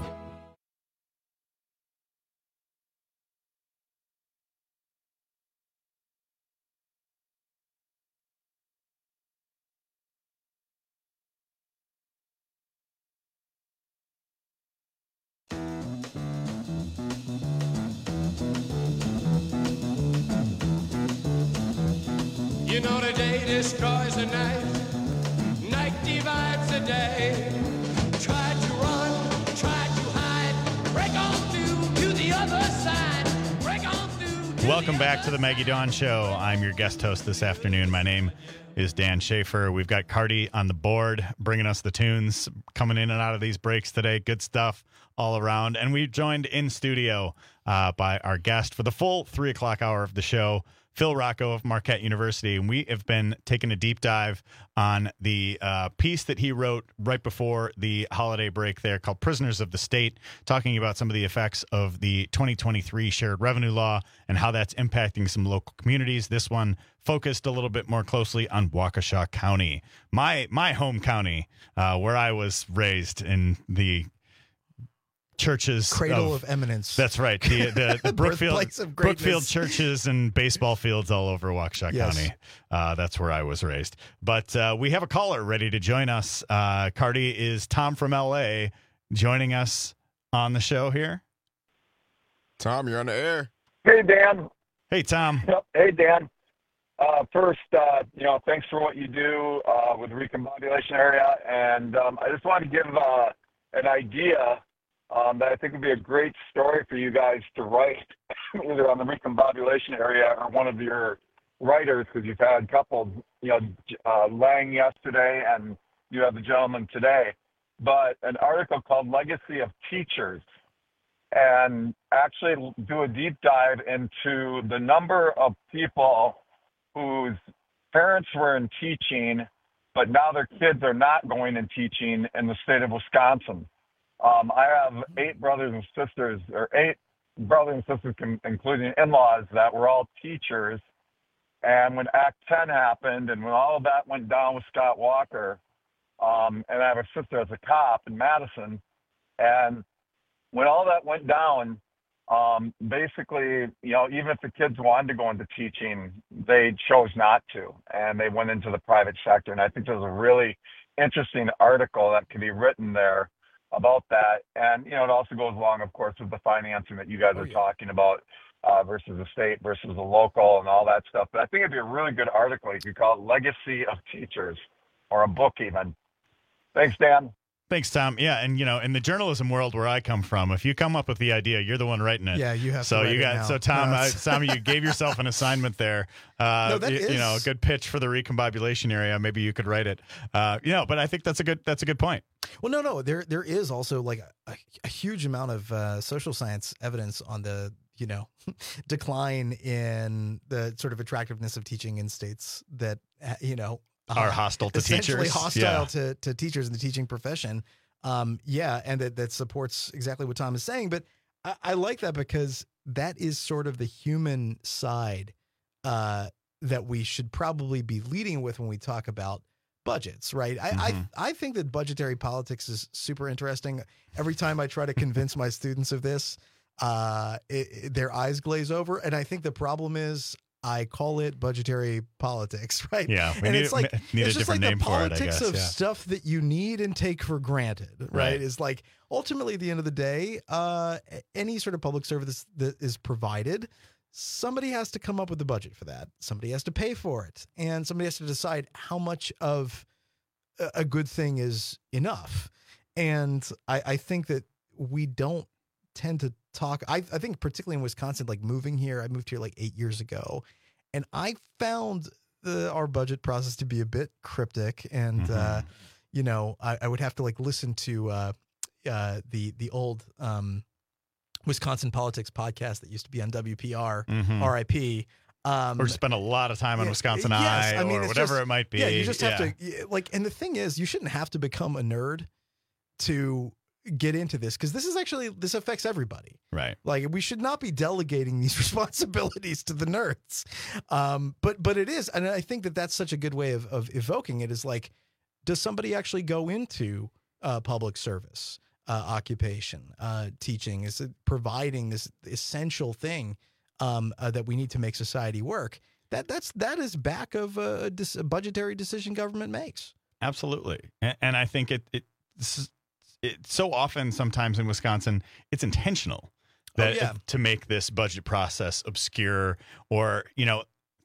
You know the day destroys the night, night divides the day. Try to run, try to hide, break on through to the other side, break on through to Welcome the back other to the Maggie Dawn Show. I'm your guest host this afternoon. My name is Dan Schaefer. We've got Cardi on the board, bringing us the tunes, coming in and out of these breaks today. Good stuff all around. And we joined in studio uh, by our guest for the full three o'clock hour of the show, Phil Rocco of Marquette University. And we have been taking a deep dive on the uh, piece that he wrote right before the holiday break there called Prisoners of the State, talking about some of the effects of the twenty twenty-three shared revenue law and how that's impacting some local communities. This one focused a little bit more closely on Waukesha County, my my home county, uh, where I was raised in the churches, cradle of, of eminence. That's right. The, the, the Brookfield, Birthplace of Brookfield greatness. churches and baseball fields all over Waukesha Yes. County. Uh, that's where I was raised. But uh, we have a caller ready to join us. Uh, Cardi is Tom from L A joining us on the show here. Tom, you're on the air. Hey, Dan. Hey, Tom. Yep. Hey, Dan. Uh, first, uh, you know, thanks for what you do uh, with the recombobulation area. And um, I just wanted to give uh, an idea um, that I think would be a great story for you guys to write, either on the recombobulation area or one of your writers, because you've had a couple, you know, uh, Lang yesterday and you have the gentleman today. But an article called Legacy of Teachers, and actually do a deep dive into the number of people whose parents were in teaching, but now their kids are not going in teaching in the state of Wisconsin. Um, I have eight brothers and sisters, or eight brothers and sisters, including in-laws, that were all teachers. And when Act ten happened, and when all of that went down with Scott Walker, um, and I have a sister as a cop in Madison, and when all that went down, um, basically, you know, even if the kids wanted to go into teaching, they chose not to, and they went into the private sector. And I think there's a really interesting article that could be written there about that. And, you know, it also goes along, of course, with the financing that you guys are talking about uh, versus the state versus the local and all that stuff. But I think it'd be a really good article. You could call it Legacy of Teachers, or a book even. Thanks, Dan. Thanks, Tom. Yeah, and you know, in the journalism world where I come from, if you come up with the idea, you're the one writing it. Yeah, you have to So write you it got now. so Tom, No, uh, it's- Tom, you gave yourself an assignment there. Uh, No, that you, you know, a is- good pitch for the recombobulation area. Maybe you could write it. Uh, you know, but I think that's a good that's a good point. Well, no, no, there there is also like a, a huge amount of uh, social science evidence on the, you know, decline in the sort of attractiveness of teaching in states that, uh, you know, Are hostile to essentially teachers. hostile Yeah. to, to teachers in the teaching profession. Um, yeah, and that, that supports exactly what Tom is saying. But I, I like that because that is sort of the human side uh, that we should probably be leading with when we talk about budgets, right? I, Mhm. I I think that budgetary politics is super interesting. Every time I try to convince my students of this, uh, it, it- their eyes glaze over. And I think the problem is I call it budgetary politics, right? Yeah, we and need- it's like need a it's just different like name the for it, I politics guess, of yeah. stuff that you need and take for granted, right? Right. Is like ultimately at the end of the day, uh, a- any sort of public service that is provided, somebody has to come up with the budget for that. Somebody has to pay for it, and somebody has to decide how much of a- a good thing is enough. And I, I think that we don't tend to talk. I, I think particularly in Wisconsin, like moving here, I moved here like eight years ago, and I found the, our budget process to be a bit cryptic. And, uh, you know, I, I would have to like listen to uh, uh, the, the old um, Wisconsin politics podcast that used to be on W P R, Mhm. R I P. Um, Or spend a lot of time on yeah, Wisconsin yes, Eye I mean, or it's whatever just- it might be. Yeah, you just have Yeah. to y- like, and the thing is, you shouldn't have to become a nerd to get into this, because this is actually this affects everybody. Right. Like, we should not be delegating these responsibilities to the nerds, um, but but it is, and I think that that's such a good way of of evoking it. Is like, does somebody actually go into uh, public service, uh, occupation, uh, teaching? Is it providing this essential thing um, uh, that we need to make society work? That that's that is back of a, dis- a budgetary decision government makes. Absolutely. And, and I think it, it, this is- it so often sometimes in Wisconsin, it's intentional that Oh, yeah. to make this budget process obscure, or, you know,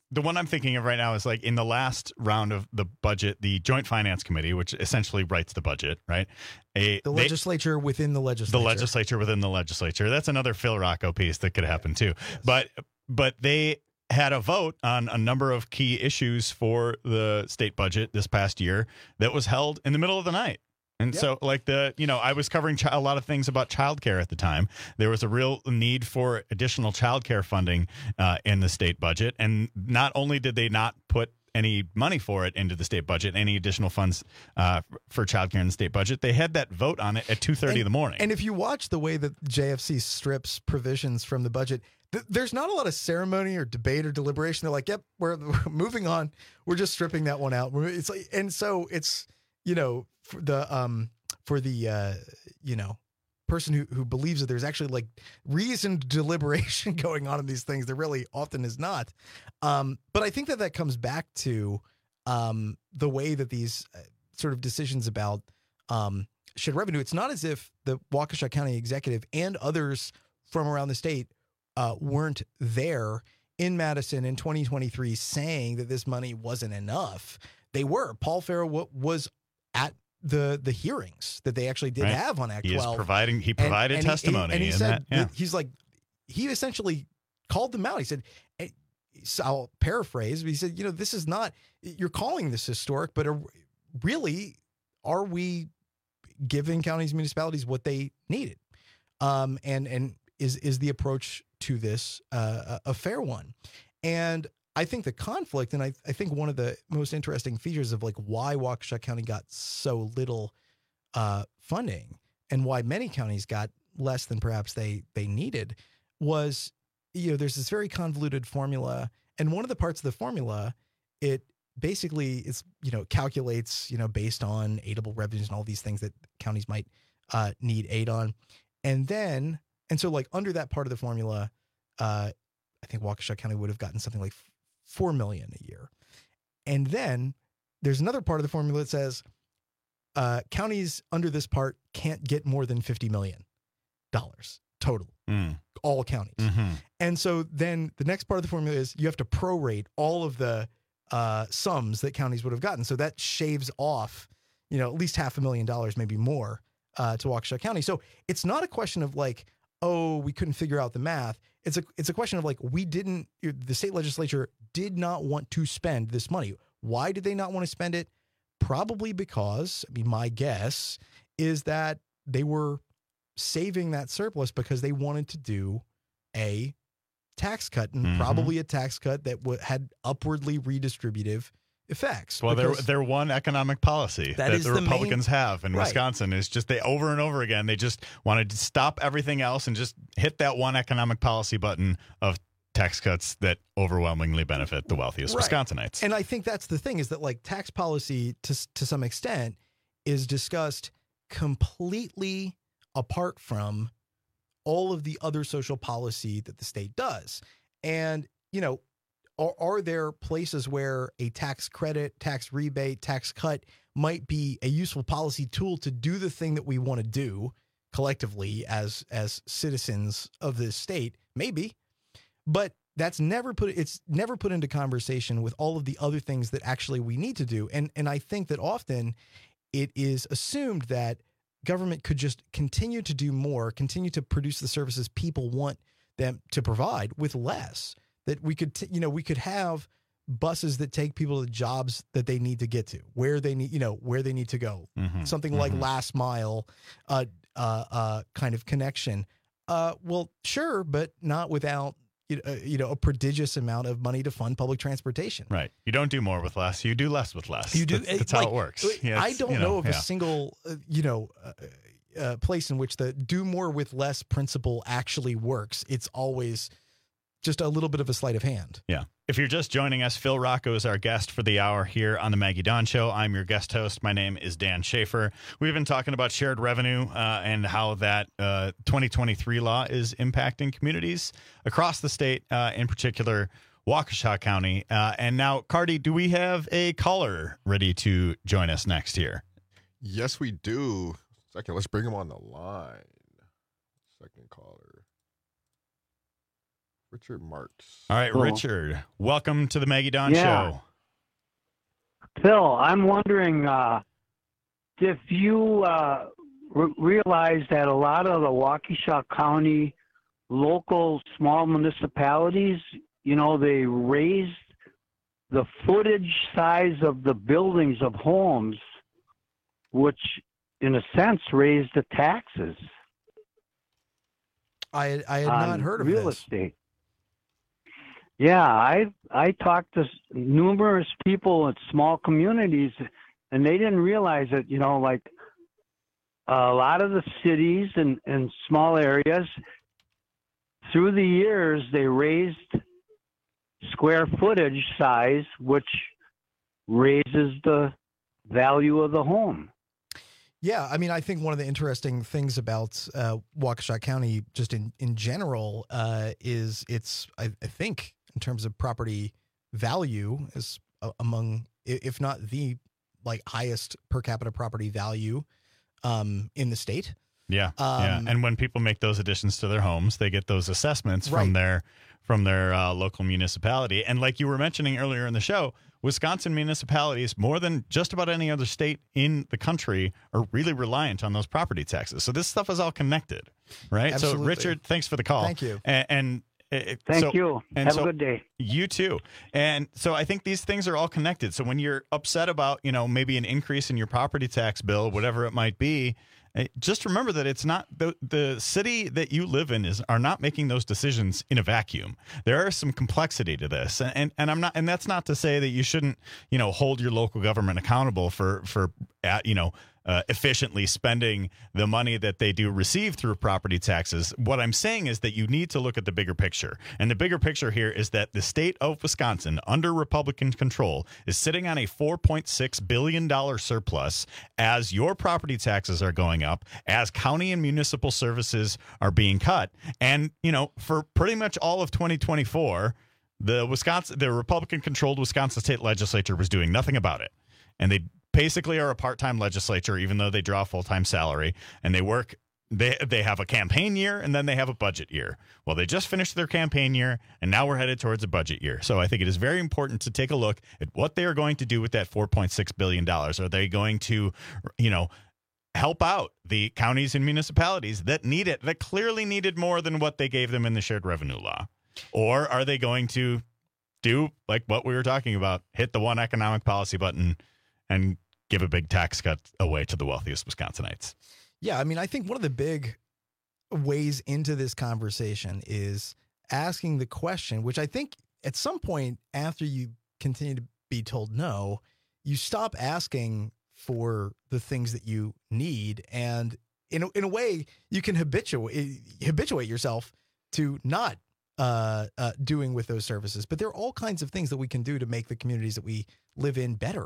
the one I'm thinking of right now is like in the last round of the budget, the Joint Finance Committee, which essentially writes the budget, right? A, The they- legislature within the legislature. the legislature within the legislature. That's another Phil Rocco piece that could happen too. But but they had a vote on a number of key issues for the state budget this past year that was held in the middle of the night. And Yep. so, like the, you know, I was covering chi- a lot of things about childcare at the time. There was a real need for additional childcare funding uh, in the state budget. And not only did they not put any money for it into the state budget, any additional funds uh, for childcare in the state budget, they had that vote on it at two thirty in the morning. And if you watch the way that J F C strips provisions from the budget, th- there's not a lot of ceremony or debate or deliberation. They're like, "Yep, we're, we're moving on. We're just stripping that one out." We're- It's like, and so it's, you know, for the um for the uh you know person who who believes that there's actually like reasoned deliberation going on in these things, there really often is not. Um, but I think that that comes back to um the way that these uh, sort of decisions about um shared revenue. It's not as if the Waukesha County executive and others from around the state uh, weren't there in Madison in twenty twenty-three saying that this money wasn't enough. They were. Paul Farrow w- was at the the hearings that they actually did Right. have on Act He is twelve. providing- he And- provided and he- testimony and he in said, that, yeah. that he's like, he essentially called them out. He said, hey, so I'll paraphrase, but he said, you know, this is not, you're calling this historic, but are, really, are we giving counties, municipalities what they needed? Um, and and is is the approach to this uh, a a fair one? And I think the conflict, and I, I think one of the most interesting features of like why Waukesha County got so little uh, funding and why many counties got less than perhaps they they needed was, you know, there's this very convoluted formula, and one of the parts of the formula, it basically is, you know, calculates, you know, based on aidable revenues and all these things that counties might uh, need aid on. And then, and so like under that part of the formula, uh, I think Waukesha County would have gotten something like four million dollars a year. And then there's another part of the formula that says uh, counties under this part can't get more than fifty million dollars total, Mm. all counties. Mhm. And so then the next part of the formula is you have to prorate all of the uh, sums that counties would have gotten. So that shaves off, you know, at least half a million dollars, maybe more, uh, to Waukesha County. So it's not a question of like, oh, we couldn't figure out the math. It's a it's a question of like, we didn't, the state legislature did not want to spend this money. Why did they not want to spend it? Probably because, I mean, my guess is that they were saving that surplus because they wanted to do a tax cut, and Mhm. probably a tax cut that w- had upwardly redistributive effects. Well, their because- their one economic policy That that, is the the main- Republicans have in Right. Wisconsin is just they over and over again they just wanted to stop everything else and just hit that one economic policy button of tax cuts that overwhelmingly benefit the wealthiest Right. Wisconsinites. And I think that's the thing, is that like tax policy to s- to some extent is discussed completely apart from all of the other social policy that the state does. And, you know, are, are there places where a tax credit, tax rebate, tax cut might be a useful policy tool to do the thing that we want to do collectively as as citizens of this state? Maybe. But that's never put it's never put into conversation with all of the other things that actually we need to do. And and I think that often it is assumed that government could just continue to do more, continue to produce the services people want them to provide with less. That we could, t- you know, we could have buses that take people to jobs that they need to get to, where they need, you know, where they need to go. Mhm. Something like Mhm. last mile, uh, uh, uh, kind of connection. Uh, well, sure, but not without, you know, uh, you know, a prodigious amount of money to fund public transportation. Right. You don't do more with less. You do less with less. You do. That's, that's like, how it works. Yeah, I it's, don't you know, of yeah. a single, uh, you know, uh, uh, place in which the do more with less principle actually works. It's always just a little bit of a sleight of hand. Yeah. If you're just joining us, Phil Rocco is our guest for the hour here on the Maggie Dawn Show. I'm your guest host. My name is Dan Schaefer. We've been talking about shared revenue uh, and how that uh, twenty twenty-three law is impacting communities across the state, uh, in particular Waukesha County. Uh, and now, Cardi, do we have a caller ready to join us next here? Yes, we do. Second, let's bring him on the line. Second caller. Richard Marks. All right, Cool. Richard, welcome to the Maggie Dawn Yeah. Show. Phil, I'm wondering uh, if you uh, re- realize that a lot of the Waukesha County local small municipalities, you know, they raised the footage size of the buildings of homes, which in a sense raised the taxes. I I had on not heard of real this. estate. Yeah, I I talked to s- numerous people in small communities, and they didn't realize that, you know, like a lot of the cities and, and small areas, through the years, they raised square footage size, which raises the value of the home. Yeah, I mean, I think one of the interesting things about uh, Waukesha County, just in in general, uh, is it's I, I think in terms of property value is uh, among, i- if not the like highest per capita property value um, in the state. Yeah, yeah. Um, And when people make those additions to their homes, they get those assessments from Right. their from their uh, local municipality. And like you were mentioning earlier in the show, Wisconsin municipalities, more than just about any other state in the country, are really reliant on those property taxes. So this stuff is all connected, right? Absolutely. So Richard, thanks for the call. Thank you. And, and it, Thank so- you. and Have so- a good day. You too. And so I think these things are all connected. So when you're upset about, you know, maybe an increase in your property tax bill, whatever it might be, eh, just remember that it's not the the city that you live in is are not making those decisions in a vacuum. There is some complexity to this. And and, and I'm not and that's not to say that you shouldn't, you know, hold your local government accountable for for uh, you know, Uh, efficiently spending the money that they do receive through property taxes. What I'm saying is that you need to look at the bigger picture. And the bigger picture here is that the state of Wisconsin, under Republican control, is sitting on a four point six billion dollars surplus as your property taxes are going up, as county and municipal services are being cut. And, you know, for pretty much all of twenty twenty-four, the Wisconsin, the Republican-controlled Wisconsin state legislature was doing nothing about it. And they basically are a part-time legislature, even though they draw a full-time salary, and they work. They they have a campaign year and then they have a budget year. Well, they just finished their campaign year, and now we're headed towards a budget year. So I think it is very important to take a look at what they are going to do with that four point six billion dollars. Are they going to, you know, help out the counties and municipalities that need it, that clearly needed more than what they gave them in the shared revenue law? Or are they going to do like what we were talking about, hit the one economic policy button and give a big tax cut away to the wealthiest Wisconsinites? Yeah, I mean, I think one of the big ways into this conversation is asking the question, which I think at some point after you continue to be told no, you stop asking for the things that you need. And in a, in a way, you can habituate, habituate yourself to not uh, uh, doing with those services. But there are all kinds of things that we can do to make the communities that we live in better.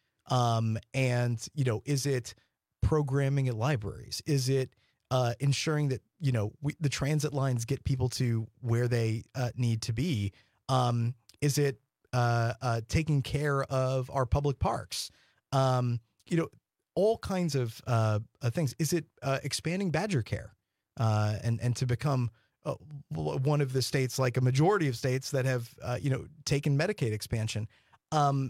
Um, and, you know, is it programming at libraries? Is it uh, ensuring that, you know, we, the transit lines get people to where they uh, need to be? Um, is it uh, uh, taking care of our public parks? Um, you know, all kinds of uh, uh, things. Is it uh, expanding badger care uh, and, and to become uh, one of the states, like a majority of states that have, uh, you know, taken Medicaid expansion? Um,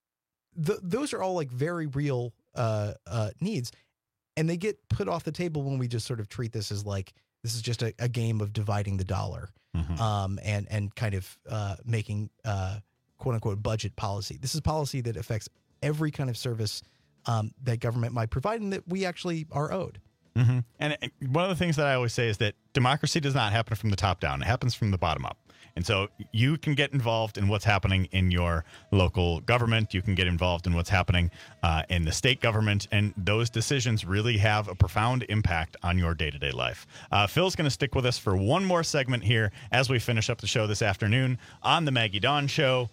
The, those are all like very real uh, uh, needs, and they get put off the table when we just sort of treat this as like this is just a, a game of dividing the dollar Mm-hmm. um, and and kind of uh, making uh, quote unquote budget policy. This is policy that affects every kind of service um, that government might provide and that we actually are owed. Mm-hmm. And uh, one of the things that I always say is that democracy does not happen from the top down. It happens from the bottom up. And so you can get involved in what's happening in your local government. You can get involved in what's happening uh, in the state government. And those decisions really have a profound impact on your day-to-day life. Uh, Phil's going to stick with us for one more segment here as we finish up the show this afternoon on the Maggie Dawn Show.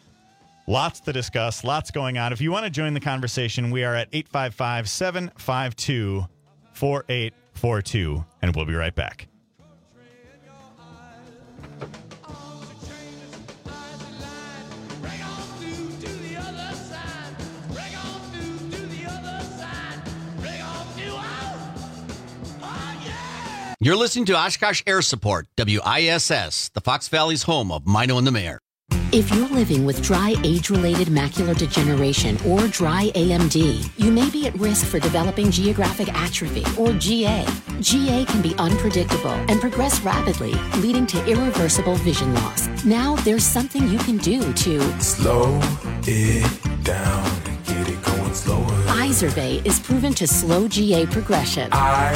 Lots to discuss, lots going on. If you want to join the conversation, we are at eight five five, seven five two, four eight four two, and we'll be right back. You're listening to Oshkosh Air Support, W I S S, the Fox Valley's home of Mino and the Mayor. If you're living with dry age-related macular degeneration or dry A M D, you may be at risk for developing geographic atrophy or G A. G A can be unpredictable and progress rapidly, leading to irreversible vision loss. Now there's something you can do to slow it down and get it going slower. Izervay is proven to slow G A progression.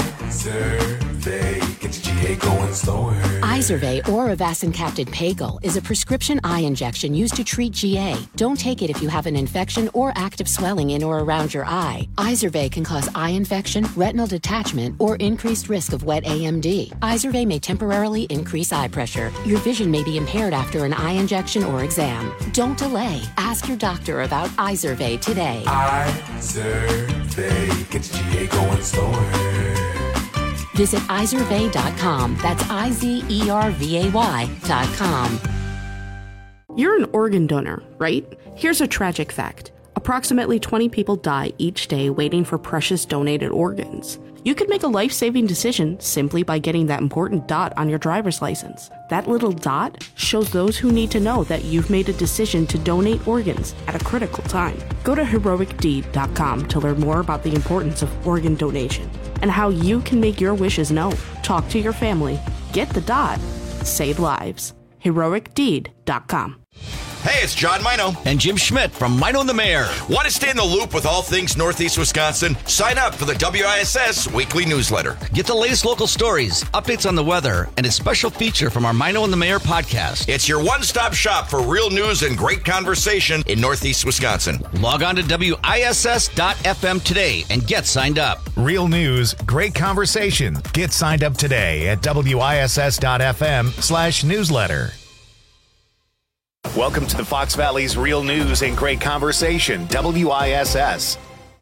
Izervay gets G A going slower. Izervay or avacincaptad pagel is a prescription eye injection used to treat G A. Don't take it if you have an infection or active swelling in or around your eye. Izervay can cause eye infection, retinal detachment, or increased risk of wet A M D. Izervay may temporarily increase eye pressure. Your vision may be impaired after an eye injection or exam. Don't delay. Ask your doctor about Izervay today. Izervay gets G A going slower. Visit Izervay dot com. That's I Z E R V A Y dot com. You're an organ donor, right? Here's a tragic fact. Approximately twenty people die each day waiting for precious donated organs. You could make a life-saving decision simply by getting that important dot on your driver's license. That little dot shows those who need to know that you've made a decision to donate organs at a critical time. Go to heroic deed dot com to learn more about the importance of organ donation and how you can make your wishes known. Talk to your family. Get the dot. Save lives. heroic deed dot com. Hey, it's John Mino. And Jim Schmidt from Mino and the Mayor. Want to stay in the loop with all things Northeast Wisconsin? Sign up for the W I S S weekly newsletter. Get the latest local stories, updates on the weather, and a special feature from our Mino and the Mayor podcast. It's your one-stop shop for real news and great conversation in Northeast Wisconsin. Log on to W I S S dot F M today and get signed up. Real news, great conversation. Get signed up today at W I S S dot F M slash newsletter. Welcome to the Fox Valley's Real News and Great Conversation, W I S S.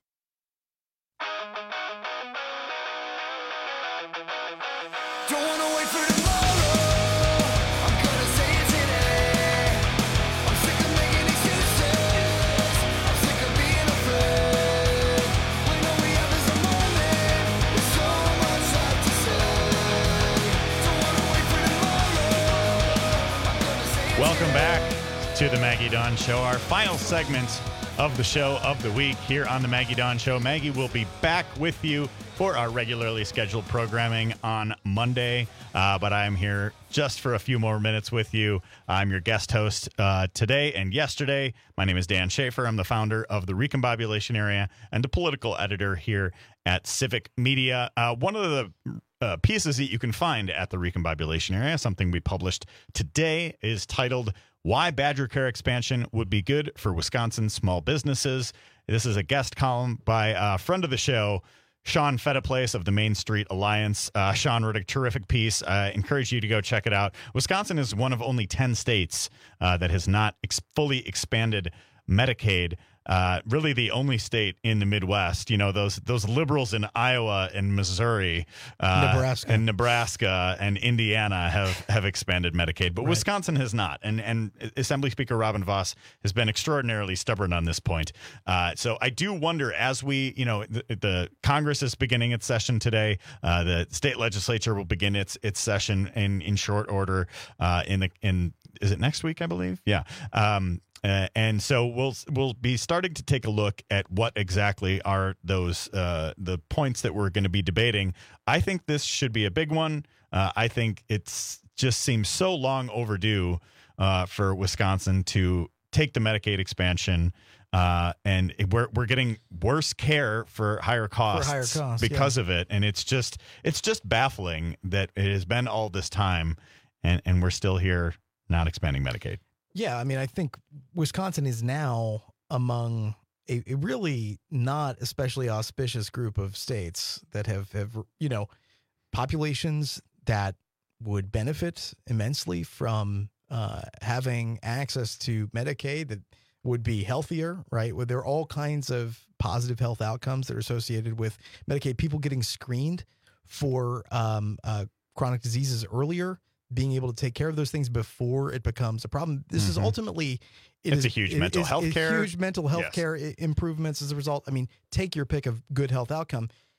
Welcome back to the Maggie Dawn Show, our final segment of the show of the week here on the Maggie Dawn Show. Maggie will be back with you for our regularly scheduled programming on Monday, uh, but I'm here just for a few more minutes with you. I'm your guest host uh, today and yesterday. My name is Dan Schaefer. I'm the founder of the Recombobulation Area and the political editor here at Civic Media. Uh, one of the uh, pieces that you can find at the Recombobulation Area, something we published today, is titled Why Badger Care Expansion Would Be Good for Wisconsin Small Businesses. This is a guest column by a friend of the show, Sean Fettiplace of the Main Street Alliance. Uh, Sean wrote a terrific piece. I encourage you to go check it out. Wisconsin is one of only ten states uh, that has not ex- fully expanded Medicaid. Uh, really the only state in the Midwest. You know, those those liberals in Iowa and Missouri, uh, Nebraska. and Nebraska and Indiana have, have expanded Medicaid, but Right. Wisconsin has not. And and Assembly Speaker Robin Voss has been extraordinarily stubborn on this point. Uh, so I do wonder, as we, you know, the, the Congress is beginning its session today. Uh, the state legislature will begin its its session in in short order. Uh, in the in is it next week? I believe. Yeah. Um, Uh, and so we'll we'll be starting to take a look at what exactly are those uh, the points that we're going to be debating. I think this should be a big one. Uh, I think it's just seems so long overdue uh, for Wisconsin to take the Medicaid expansion, uh, and it, we're we're getting worse care for higher costs, For higher costs, because yeah. of it. And it's just it's just baffling that it has been all this time, and and we're still here not expanding Medicaid. Yeah, I mean, I think Wisconsin is now among a, a really not especially auspicious group of states that have, have, you know, populations that would benefit immensely from uh, having access to Medicaid, that would be healthier, right? Where there are all kinds of positive health outcomes that are associated with Medicaid, people getting screened for um, uh, chronic diseases earlier, being able to take care of those things before it becomes a problem. This Mm-hmm. is ultimately it It's is a huge it mental is- health it's care. huge mental health Yes. care i- improvements as a result. I mean, take your pick of good health outcome.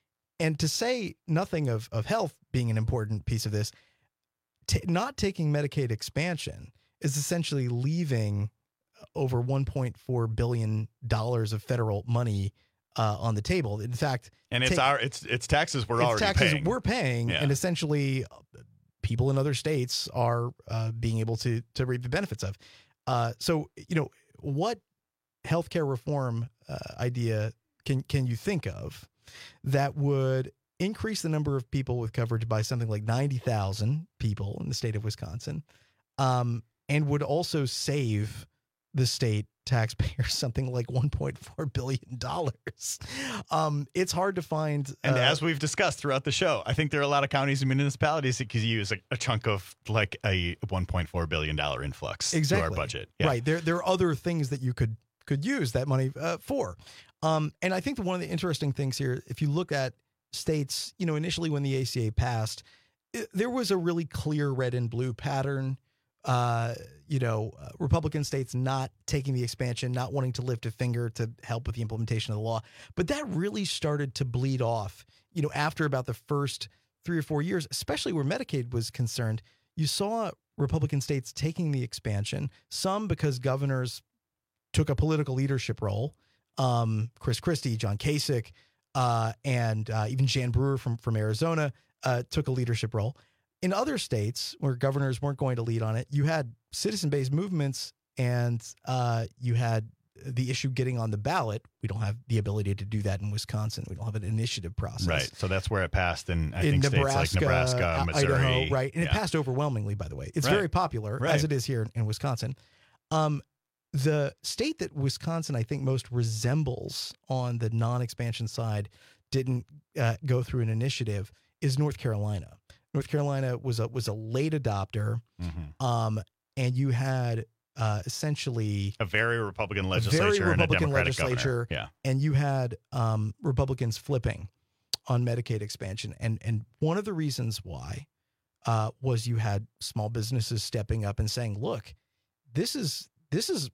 and to say nothing of, of health being an important piece of this, t- not taking Medicaid expansion is essentially leaving over one point four billion dollars of federal money uh, on the table. In fact, and it's take, our it's it's taxes we're it's already taxes paying. we're paying, Yeah. and essentially people in other states are uh, being able to to reap the benefits of. Uh, so, you know, what healthcare reform uh, idea can can you think of that would increase the number of people with coverage by something like ninety thousand people in the state of Wisconsin, um, and would also save the state taxpayers something like one point four billion dollars. Um, it's hard to find. And uh, as we've discussed throughout the show, I think there are a lot of counties and municipalities that could use a, a chunk of like a one point four billion dollars influx exactly. to our budget. Yeah. Right. There, there are other things that you could could use that money uh, for. Um, and I think that one of the interesting things here, if you look at states, you know, initially when the A C A passed, it, there was a really clear red and blue pattern. Uh, you know, uh, Republican states not taking the expansion, not wanting to lift a finger to help with the implementation of the law. But that really started to bleed off, you know, after about the first three or four years, especially where Medicaid was concerned. You saw Republican states taking the expansion, some because governors took a political leadership role. Um, Chris Christie, John Kasich, uh, and uh, even Jan Brewer from, from Arizona uh, took a leadership role. In other states where governors weren't going to lead on it, you had citizen-based movements and uh, you had the issue getting on the ballot. We don't have the ability to do that in Wisconsin. We don't have an initiative process. Right. So that's where it passed in, I in think, Nebraska, states like Nebraska, Missouri. Idaho, right. And yeah. it passed overwhelmingly, by the way. It's right. very popular, right. as it is here in Wisconsin. Um, the state that Wisconsin, I think, most resembles on the non-expansion side didn't uh, go through an initiative is North Carolina. North Carolina was a was a late adopter, mm-hmm. um, and you had uh, essentially a very Republican legislature very Republican and a Democratic legislature, governor. Yeah, and you had um, Republicans flipping on Medicaid expansion, and and one of the reasons why uh, was you had small businesses stepping up and saying, "Look, this is this is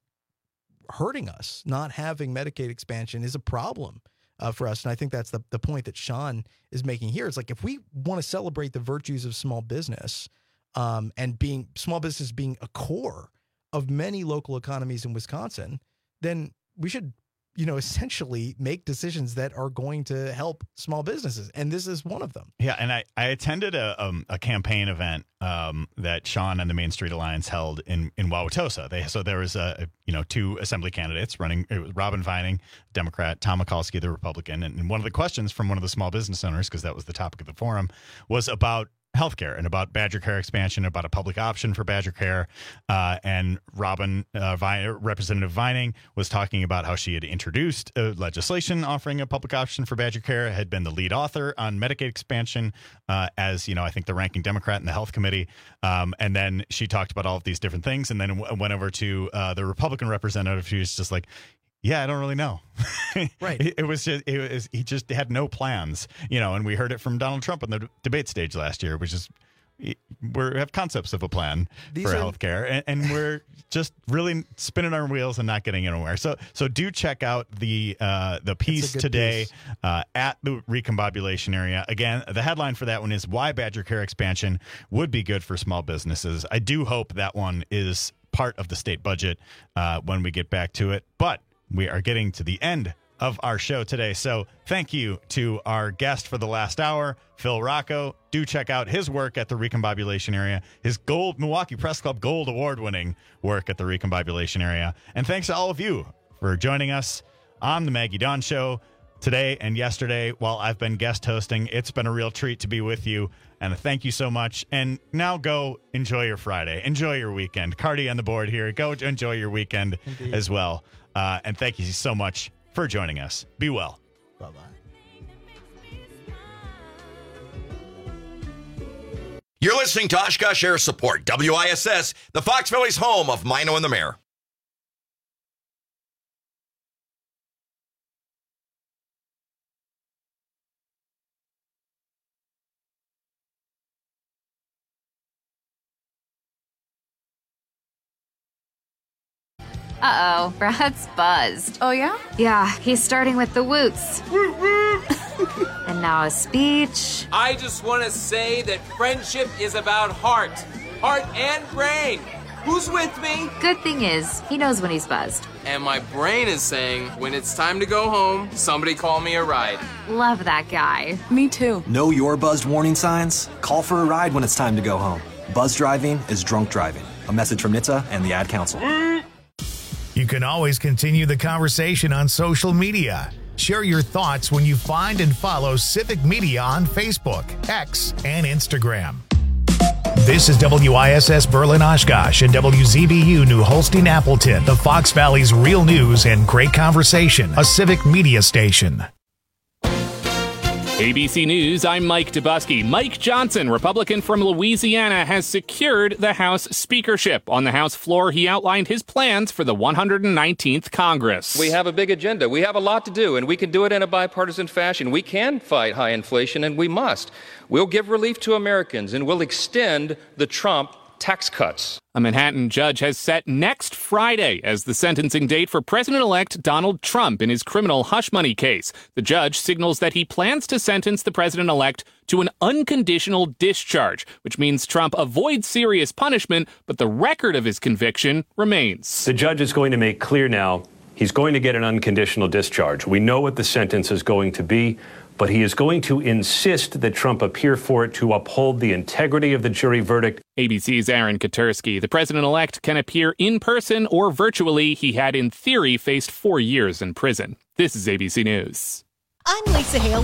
hurting us. Not having Medicaid expansion is a problem." Uh, for us. And I think that's the, the point that Sean is making here. It's like, if we want to celebrate the virtues of small business um, and being small business being a core of many local economies in Wisconsin, then we should, you know, essentially make decisions that are going to help small businesses. And this is one of them. Yeah. And I, I attended a, um, a campaign event um, that Sean and the Main Street Alliance held in, in Wauwatosa. They, so there was, a, a, you know, two assembly candidates running. It was Robin Vining, Democrat, Tom Mikulski, the Republican. And, and one of the questions from one of the small business owners, because that was the topic of the forum, was about healthcare and about Badger Care expansion, about a public option for Badger Care. Uh, and Robin, uh, Vi- Representative Vining, was talking about how she had introduced uh, legislation offering a public option for Badger Care, had been the lead author on Medicaid expansion uh, as, you know, I think the ranking Democrat in the health committee. Um, and then she talked about all of these different things and then w- went over to uh, the Republican representative. She was just like, yeah, I don't really know. Right. it, it was just, it was, he just had no plans, you know, and we heard it from Donald Trump on the d- debate stage last year, which is, we have concepts of a plan These for are- healthcare, and, and we're just really spinning our wheels and not getting anywhere. So, so do check out the uh, the piece good today piece. Uh, at the recombobulation area. Again, the headline for that one is why Badger Care expansion would be good for small businesses. I do hope that one is part of the state budget uh, when we get back to it, but we are getting to the end of our show today. So thank you to our guest for the last hour, Phil Rocco. Do check out his work at the recombobulation area, his gold Milwaukee Press Club Gold Award winning work at the recombobulation area. And thanks to all of you for joining us on the Maggie Dawn Show today and yesterday while I've been guest hosting. It's been a real treat to be with you. And thank you so much. And now go enjoy your Friday. Enjoy your weekend. Cardi on the board here. Go enjoy your weekend Indeed. as well. Uh, and thank you so much for joining us. Be well. Bye-bye. You're listening to Oshkosh Air Support, W I S S, the Fox Valley's home of Mino and the Mayor. Uh-oh, Brad's buzzed. Oh, yeah? Yeah, he's starting with the woots. And And now a speech. I just want to say that friendship is about heart. Heart and brain. Who's with me? Good thing is, he knows when he's buzzed. And my brain is saying, when it's time to go home, somebody call me a ride. Love that guy. Me too. Know your buzzed warning signs? Call for a ride when it's time to go home. Buzz driving is drunk driving. A message from N H T S A and the Ad Council. You can always continue the conversation on social media. Share your thoughts when you find and follow Civic Media on Facebook, X, and Instagram. This is W I S S Berlin Oshkosh and W Z B U New Holstein Appleton, the Fox Valley's real news and great conversation, a Civic Media station. A B C News, I'm Mike Dubusky. Mike Johnson, Republican from Louisiana, has secured the House speakership. On the House floor, he outlined his plans for the one hundred nineteenth Congress. We have a big agenda. We have a lot to do, and we can do it in a bipartisan fashion. We can fight high inflation, and we must. We'll give relief to Americans, and we'll extend the Trump tax cuts. A Manhattan judge has set next Friday as the sentencing date for President-elect Donald Trump in his criminal hush money case. The judge signals that he plans to sentence the president-elect to an unconditional discharge, which means Trump avoids serious punishment, but the record of his conviction remains. The judge is going to make clear now he's going to get an unconditional discharge. We know what the sentence is going to be, but he is going to insist that Trump appear for it to uphold the integrity of the jury verdict. A B C's Aaron Katursky. The president-elect can appear in person or virtually. He had, in theory, faced four years in prison. This is A B C News. I'm Lisa Hale.